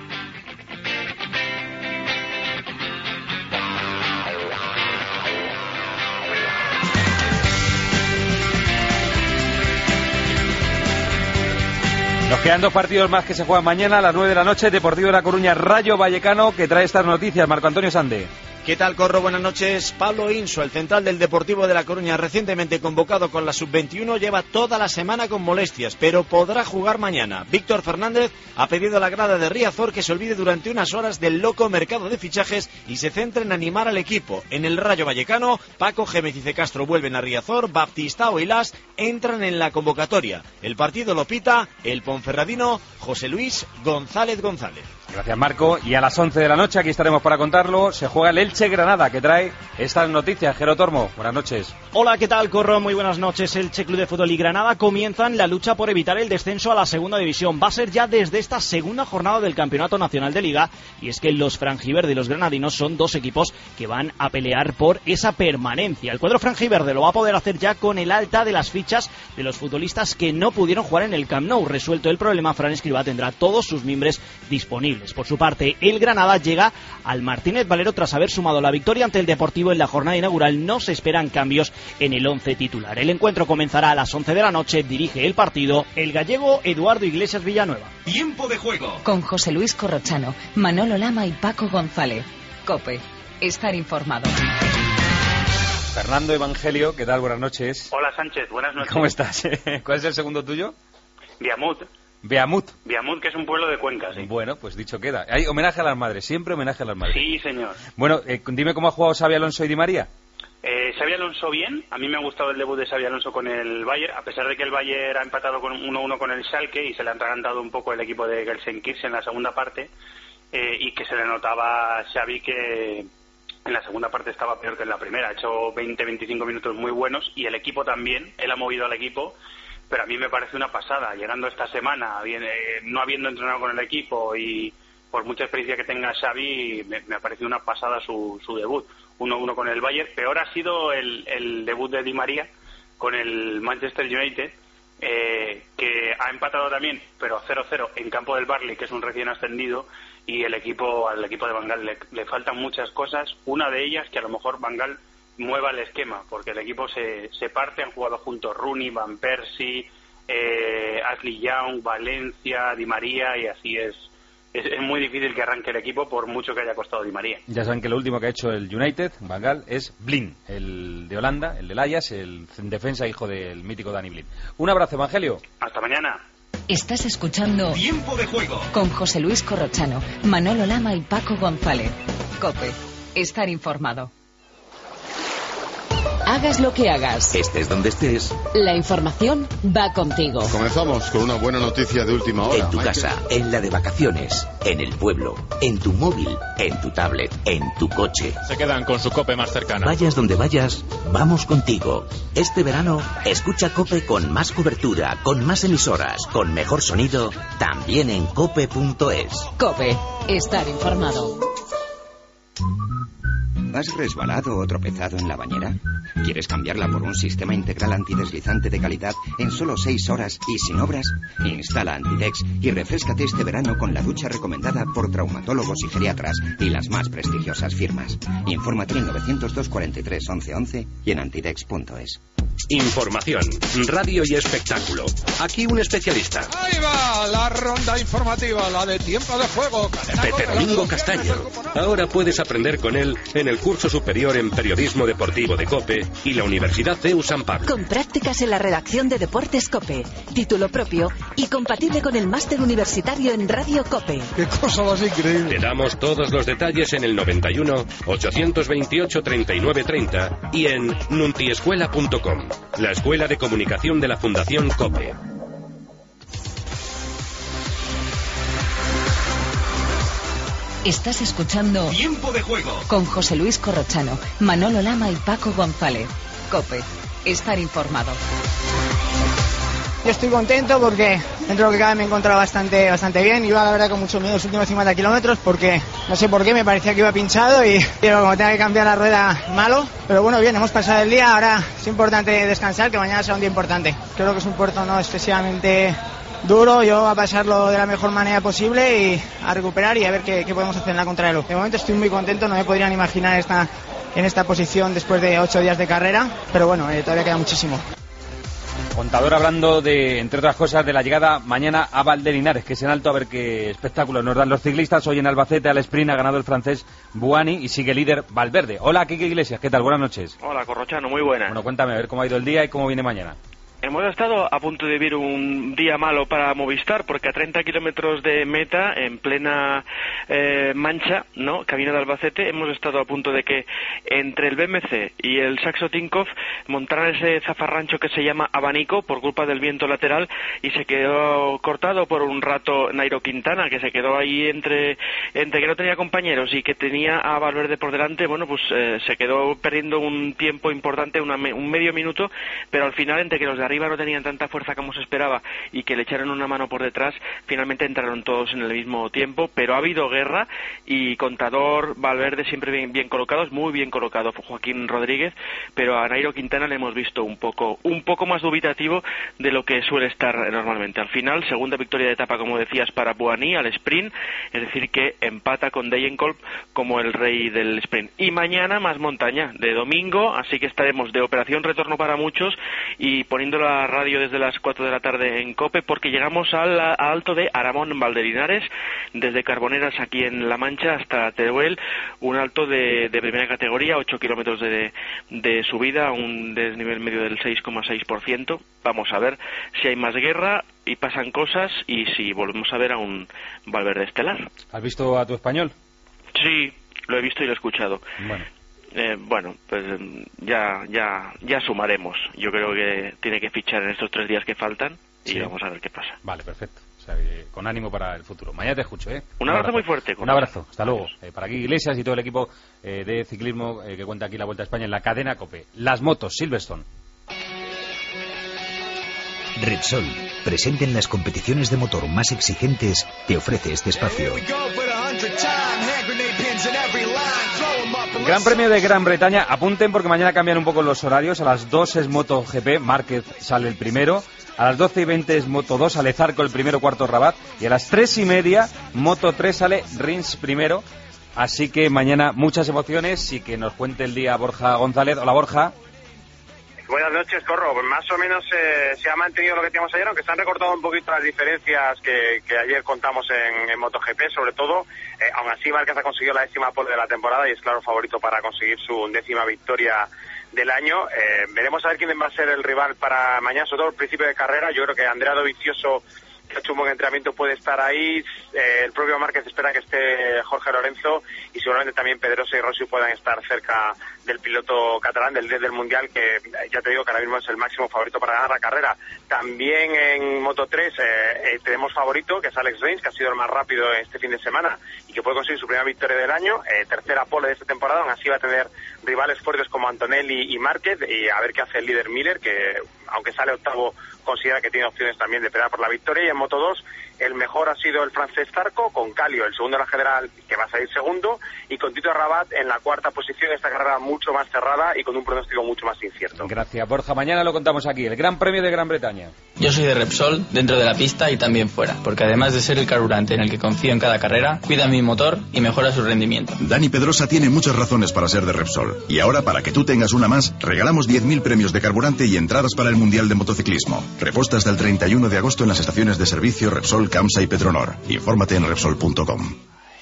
Speaker 3: Nos quedan 2 partidos más que se juegan mañana a las 9 de la noche. Deportivo de La Coruña, Rayo Vallecano, que trae estas noticias. Marco Antonio Sande.
Speaker 17: ¿Qué tal, Corro? Buenas noches. Pablo Inso, el central del Deportivo de La Coruña, recientemente convocado con la Sub-21, lleva toda la semana con molestias, pero podrá jugar mañana. Víctor Fernández ha pedido a la grada de Riazor que se olvide durante unas horas del loco mercado de fichajes y se centre en animar al equipo. En el Rayo Vallecano, Paco Gémez y C. Castro vuelven a Riazor, Baptistao y Las entran en la convocatoria. El partido lo pita el ponferradino José Luis González.
Speaker 3: Gracias, Marco. Y a las 11 de la noche, aquí estaremos para contarlo, se juega el Elche-Granada, que trae estas noticias. Jero Tormo, buenas noches.
Speaker 12: Hola, ¿qué tal, Corro? Muy buenas noches. Elche Club de Fútbol y Granada comienzan la lucha por evitar el descenso a la segunda división. Va a ser ya desde esta segunda jornada del Campeonato Nacional de Liga, y es que los franjiverde y los granadinos son 2 equipos que van a pelear por esa permanencia. El cuadro franjiverde lo va a poder hacer ya con el alta de las fichas de los futbolistas que no pudieron jugar en el Camp Nou. Resuelto el problema, Fran Escribá tendrá todos sus mimbres disponibles.
Speaker 2: goles. Por su parte, el Granada llega al Martínez Valero tras haber sumado la victoria ante el Deportivo en la jornada inaugural. No se esperan cambios en el once titular. El encuentro comenzará a las 11 de la noche. Dirige el partido el gallego Eduardo Iglesias Villanueva.
Speaker 4: Tiempo de juego.
Speaker 1: Con José Luis Corrochano, Manolo Lama y Paco González. COPE. Estar informado.
Speaker 3: Fernando Evangelio, ¿qué tal? Buenas noches.
Speaker 18: Hola Sánchez, buenas noches.
Speaker 3: ¿Cómo estás? ¿Cuál es el segundo tuyo?
Speaker 18: Viamut.
Speaker 3: Beamut,
Speaker 18: que es un pueblo de Cuenca, sí.
Speaker 3: Bueno, pues dicho queda. Hay homenaje a las madres, siempre homenaje a las madres.
Speaker 18: Sí, señor.
Speaker 3: Bueno, dime cómo ha jugado Xabi Alonso y Di María.
Speaker 18: Xabi Alonso bien, a mí me ha gustado el debut de Xabi Alonso con el Bayern, a pesar de que el Bayern ha empatado con 1-1 con el Schalke y se le ha atragantado un poco el equipo de Gelsenkirchen en la segunda parte, y que se le notaba a Xabi que en la segunda parte estaba peor que en la primera. Ha hecho 20-25 minutos muy buenos y el equipo también, él ha movido al equipo, pero a mí me parece una pasada, llegando esta semana, no habiendo entrenado con el equipo y por mucha experiencia que tenga Xavi, me ha parecido una pasada su debut. 1-1 con el Bayern. Peor ha sido el debut de Di María con el Manchester United, que ha empatado también, pero 0-0 en campo del Barley, que es un recién ascendido, y al equipo de Van Gaal le faltan muchas cosas. Una de ellas que a lo mejor Van Gaal mueva el esquema, porque el equipo se parte, han jugado juntos Rooney, Van Persie, Ashley Young, Valencia, Di María, y así es muy difícil que arranque el equipo por mucho que haya costado Di María.
Speaker 3: Ya saben que lo último que ha hecho el United, Van Gaal, es Blind, el de Holanda, el del Ajax, el defensa hijo del mítico Danny Blind. Un abrazo, Evangelio.
Speaker 18: Hasta mañana.
Speaker 1: Estás escuchando
Speaker 4: Tiempo de juego
Speaker 1: con José Luis Corrochano, Manolo Lama y Paco González. COPE. Estar informado. Hagas lo que hagas,
Speaker 23: estés donde estés,
Speaker 1: la información va contigo.
Speaker 14: Comenzamos con una buena noticia de última hora.
Speaker 23: En tu casa, en la de vacaciones, en el pueblo, en tu móvil, en tu tablet, en tu coche.
Speaker 19: Se quedan con su COPE más cercana.
Speaker 23: Vayas donde vayas, vamos contigo. Este verano, escucha COPE con más cobertura, con más emisoras, con mejor sonido, también en cope.es.
Speaker 1: COPE. Estar informado.
Speaker 20: ¿Has resbalado o tropezado en la bañera? ¿Quieres cambiarla por un sistema integral antideslizante de calidad en solo 6 horas y sin obras? Instala Antidex y refréscate este verano con la ducha recomendada por traumatólogos y geriatras y las más prestigiosas firmas. Infórmate en 902 43 11 11 y en antidex.es.
Speaker 4: Información, radio y espectáculo. Aquí un especialista.
Speaker 21: Ahí va la ronda informativa, la de tiempo de juego.
Speaker 4: Pepe Domingo Castaño. Ahora puedes aprender con él en el curso superior en periodismo deportivo de COPE y la Universidad CEU San Pablo.
Speaker 22: Con prácticas en la redacción de Deportes COPE, título propio y compatible con el máster universitario en Radio COPE.
Speaker 21: ¡Qué cosa más increíble!
Speaker 4: Te damos todos los detalles en el 91 828 39 30 y en nuntiescuela.com, la escuela de comunicación de la Fundación COPE.
Speaker 1: Estás escuchando
Speaker 4: Tiempo de juego
Speaker 1: con José Luis Corrochano, Manolo Lama y Paco González. COPE. Estar informado.
Speaker 5: Yo estoy contento porque dentro de lo que cabe me he encontrado bastante bien. Iba la verdad con mucho miedo los últimos 50 kilómetros porque no sé por qué me parecía que iba pinchado y pero como tenga que cambiar la rueda malo. Pero bueno, bien, hemos pasado el día, ahora es importante descansar, que mañana será un día importante. Creo que es un puerto no excesivamente duro, yo a pasarlo de la mejor manera posible y a recuperar y a ver qué podemos hacer en la contrarreloj. De momento estoy muy contento, no me podrían imaginar en esta posición después de 8 días de carrera, pero bueno, todavía queda muchísimo.
Speaker 3: Contador hablando de, entre otras cosas, de la llegada mañana a Valdelinares, que es en alto, a ver qué espectáculo nos dan los ciclistas. Hoy en Albacete al sprint ha ganado el francés Buani y sigue líder Valverde. Hola, Quique Iglesias, ¿qué tal? Buenas noches.
Speaker 26: Hola, Corrochano, muy buenas.
Speaker 3: Bueno, cuéntame, a ver cómo ha ido el día y cómo viene mañana.
Speaker 26: Hemos estado a punto de vivir un día malo para Movistar, porque a 30 kilómetros de meta, en plena Mancha, ¿no?, camino de Albacete, hemos estado a punto de que entre el BMC y el Saxo Tinkoff montaran ese zafarrancho que se llama abanico por culpa del viento lateral y se quedó cortado por un rato Nairo Quintana, que se quedó ahí entre que no tenía compañeros y que tenía a Valverde por delante. Bueno, pues se quedó perdiendo un tiempo importante, un medio minuto, pero al final entre que los de arriba no tenían tanta fuerza como se esperaba y que le echaron una mano por detrás, finalmente entraron todos en el mismo tiempo, pero ha habido guerra y Contador, Valverde siempre bien colocados, muy bien colocado Joaquín Rodríguez, pero a Nairo Quintana le hemos visto un poco más dubitativo de lo que suele estar normalmente. Al final, segunda victoria de etapa, como decías, para Buani al sprint, es decir que empata con Degenkolb como el rey del sprint. Y mañana más montaña, de domingo, así que estaremos de operación retorno para muchos y poniendo la radio desde las 4 de la tarde en COPE, porque llegamos al alto de Aramón Valderinares, desde Carboneras aquí en La Mancha hasta Teruel, un alto de primera categoría, 8 kilómetros de subida, un desnivel medio del 6,6%. Vamos a ver si hay más guerra y pasan cosas y si volvemos a ver a un Valverde estelar.
Speaker 3: ¿Has visto a tu español?
Speaker 26: Sí, lo he visto y lo he escuchado.
Speaker 3: Bueno.
Speaker 26: Pues ya sumaremos. Yo creo que tiene que fichar en estos 3 días que faltan y vamos a ver qué pasa.
Speaker 3: Vale, perfecto. O sea, con ánimo para el futuro. Mañana te escucho, ¿eh?
Speaker 26: Un abrazo muy fuerte.
Speaker 3: Un abrazo. Hasta luego. Para aquí Iglesias y todo el equipo de ciclismo que cuenta aquí la Vuelta a España en la cadena COPE. Las motos, Silverstone.
Speaker 13: Repsol, presente en las competiciones de motor más exigentes, te ofrece este espacio.
Speaker 3: Gran Premio de Gran Bretaña. Apunten porque mañana cambian un poco los horarios. A las 2 es MotoGP, Márquez sale el primero. A las 12:20 es Moto2, sale Zarco el primero, cuarto Rabat. Y a las 3:30 Moto3 sale Rins primero. Así que mañana muchas emociones y que nos cuente el día Borja González. Hola, Borja.
Speaker 6: Buenas noches, Corro. Pues más o menos se ha mantenido lo que teníamos ayer, aunque se han recortado un poquito las diferencias que ayer contamos en MotoGP, sobre todo. Aún así, Márquez ha conseguido la 10ª pole de la temporada y es claro favorito para conseguir su 10ª victoria del año. Veremos a ver quién va a ser el rival para mañana, sobre todo el principio de carrera. Yo creo que Andrea Dovizioso, que ha hecho un buen entrenamiento, puede estar ahí. El propio Márquez espera que esté Jorge Lorenzo y seguramente también Pedrosa y Rossi puedan estar cerca del piloto catalán, del 10 del Mundial, que ya te digo que ahora mismo es el máximo favorito para ganar la carrera. También en Moto3 tenemos favorito, que es Alex Rins, que ha sido el más rápido este fin de semana y que puede conseguir su primera victoria del año, tercera pole de esta temporada. Aún así va a tener rivales fuertes como Antonelli y Márquez, y a ver qué hace el líder Miller, que aunque sale octavo considera que tiene opciones también de pelear por la victoria. Y en Moto2 el mejor ha sido el francés Zarco, con Calio, el segundo de la general, que va a salir segundo, y con Tito Rabat en la 4ª posición. Esta carrera mucho más cerrada y con un pronóstico mucho más incierto.
Speaker 3: Gracias, Borja. Mañana lo contamos aquí, el Gran Premio de Gran Bretaña.
Speaker 7: Yo soy de Repsol, dentro de la pista y también fuera, porque además de ser el carburante en el que confío en cada carrera, cuida mi motor y mejora su rendimiento.
Speaker 8: Dani Pedrosa tiene muchas razones para ser de Repsol. Y ahora, para que tú tengas una más, regalamos 10.000 premios de carburante y entradas para el Mundial de Motociclismo. Reposta hasta el 31 de agosto en las estaciones de servicio Repsol, Camsa y Petronor. Infórmate en Repsol.com.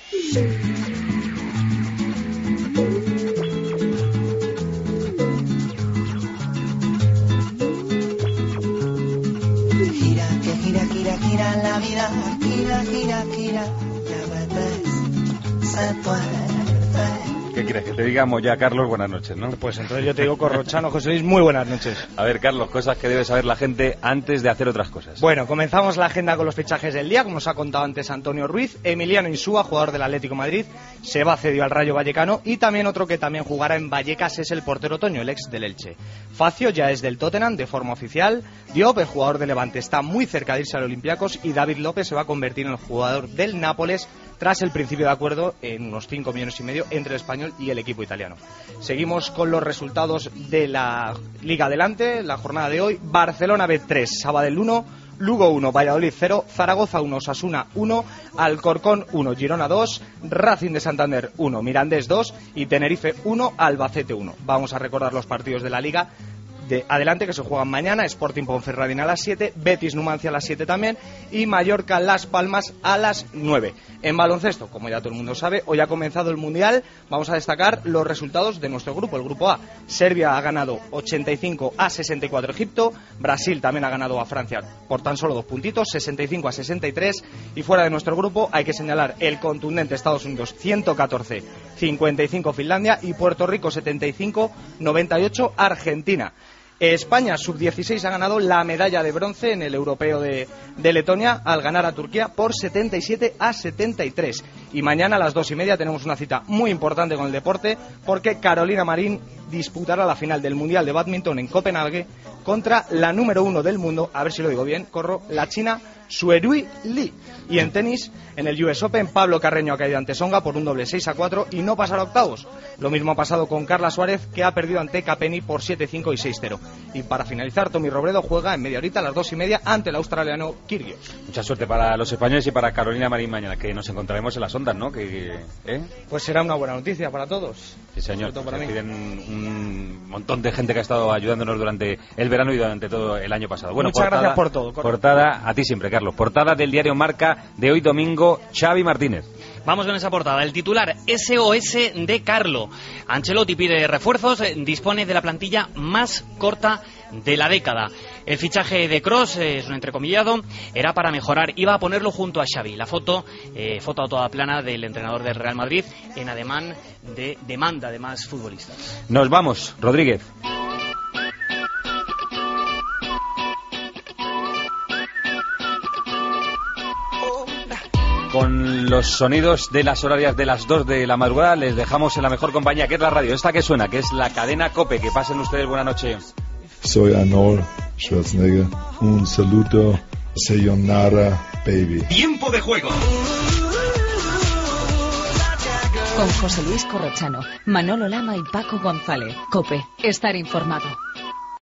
Speaker 9: Gira la vida, gira, ya ves, se puede.
Speaker 3: ¿Qué quieres que te digamos ya, Carlos? Buenas noches, ¿no?
Speaker 12: Pues entonces yo te digo, Corrochano, José Luis, muy buenas noches.
Speaker 3: A ver, Carlos, cosas que debe saber la gente antes de hacer otras cosas.
Speaker 12: Bueno, comenzamos la agenda con los fichajes del día, como nos ha contado antes Antonio Ruiz. Emiliano Insúa, jugador del Atlético de Madrid, se va cedido al Rayo Vallecano, y también otro que también jugará en Vallecas es el portero Toño, el ex del Elche. Facio ya es del Tottenham de forma oficial. Diop, el jugador de Levante, está muy cerca de irse al Olympiacos, y David López se va a convertir en el jugador del Nápoles tras el principio de acuerdo en unos 5,5 millones entre el español y el equipo italiano. Seguimos con los resultados de la Liga Adelante, la jornada de hoy. Barcelona B3, Sabadell 1, Lugo 1, Valladolid 0, Zaragoza 1, Osasuna 1, Alcorcón 1, Girona 2, Racing de Santander 1, Mirandés 2 y Tenerife 1, Albacete 1. Vamos a recordar los partidos de la Liga de adelante que se juegan mañana: Sporting Ponferradina a las 7, Betis Numancia a las 7 también, y Mallorca Las Palmas a las 9. En baloncesto, como ya todo el mundo sabe, hoy ha comenzado el Mundial. Vamos a destacar los resultados de nuestro grupo, el grupo A. Serbia ha ganado 85-64 a Egipto, Brasil también ha ganado a Francia por tan solo 2 puntitos, 65-63, y fuera de nuestro grupo hay que señalar el contundente Estados Unidos 114-55 Finlandia y Puerto Rico 75-98 Argentina.
Speaker 10: España sub-16 ha ganado la medalla de bronce en el europeo de Letonia al ganar a Turquía por 77-73. Y mañana a las 2:30 tenemos una cita muy importante con el deporte, porque Carolina Marín disputará la final del Mundial de Bádminton en Copenhague contra la número 1 del mundo, a ver si lo digo bien, la china Suerui Lee. Y en tenis, en el US Open, Pablo Carreño ha caído ante Songa por un doble 6-4 y no pasará a octavos. Lo mismo ha pasado con Carla Suárez, que ha perdido ante Capeni por 7-5 y 6-0. Y para finalizar, Tommy Robredo juega en media horita a las 2:30 ante el australiano Kyrgios.
Speaker 3: Mucha suerte para los españoles y para Carolina Marín mañana, que nos encontraremos en las ondas, ¿no?
Speaker 10: Pues será una buena noticia para todos.
Speaker 3: Sí, señor. Piden un montón de gente que ha estado ayudándonos durante el verano y durante todo el año pasado. Bueno,
Speaker 10: muchas gracias por todo.
Speaker 3: Portada, a ti siempre, Carlos. Portada del diario Marca de hoy domingo, Xavi Martínez.
Speaker 11: Vamos con esa portada. El titular, SOS de Carlo. Ancelotti pide refuerzos, dispone de la plantilla más corta de la década. El fichaje de Kroos, es un entrecomillado, era para mejorar, iba a ponerlo junto a Xavi. La foto a toda plana del entrenador del Real Madrid en ademán de demanda de más futbolistas.
Speaker 3: Nos vamos, Rodríguez. Con los sonidos de las horarias de las 2 de la madrugada les dejamos en la mejor compañía, que es la radio, esta que suena, que es la cadena COPE. Que pasen ustedes buena noche.
Speaker 15: Soy Arnold Schwarzenegger. Un saludo, sayonara, baby.
Speaker 16: Tiempo de juego.
Speaker 1: Con José Luis Corrochano, Manolo Lama y Paco González. COPE, estar informado.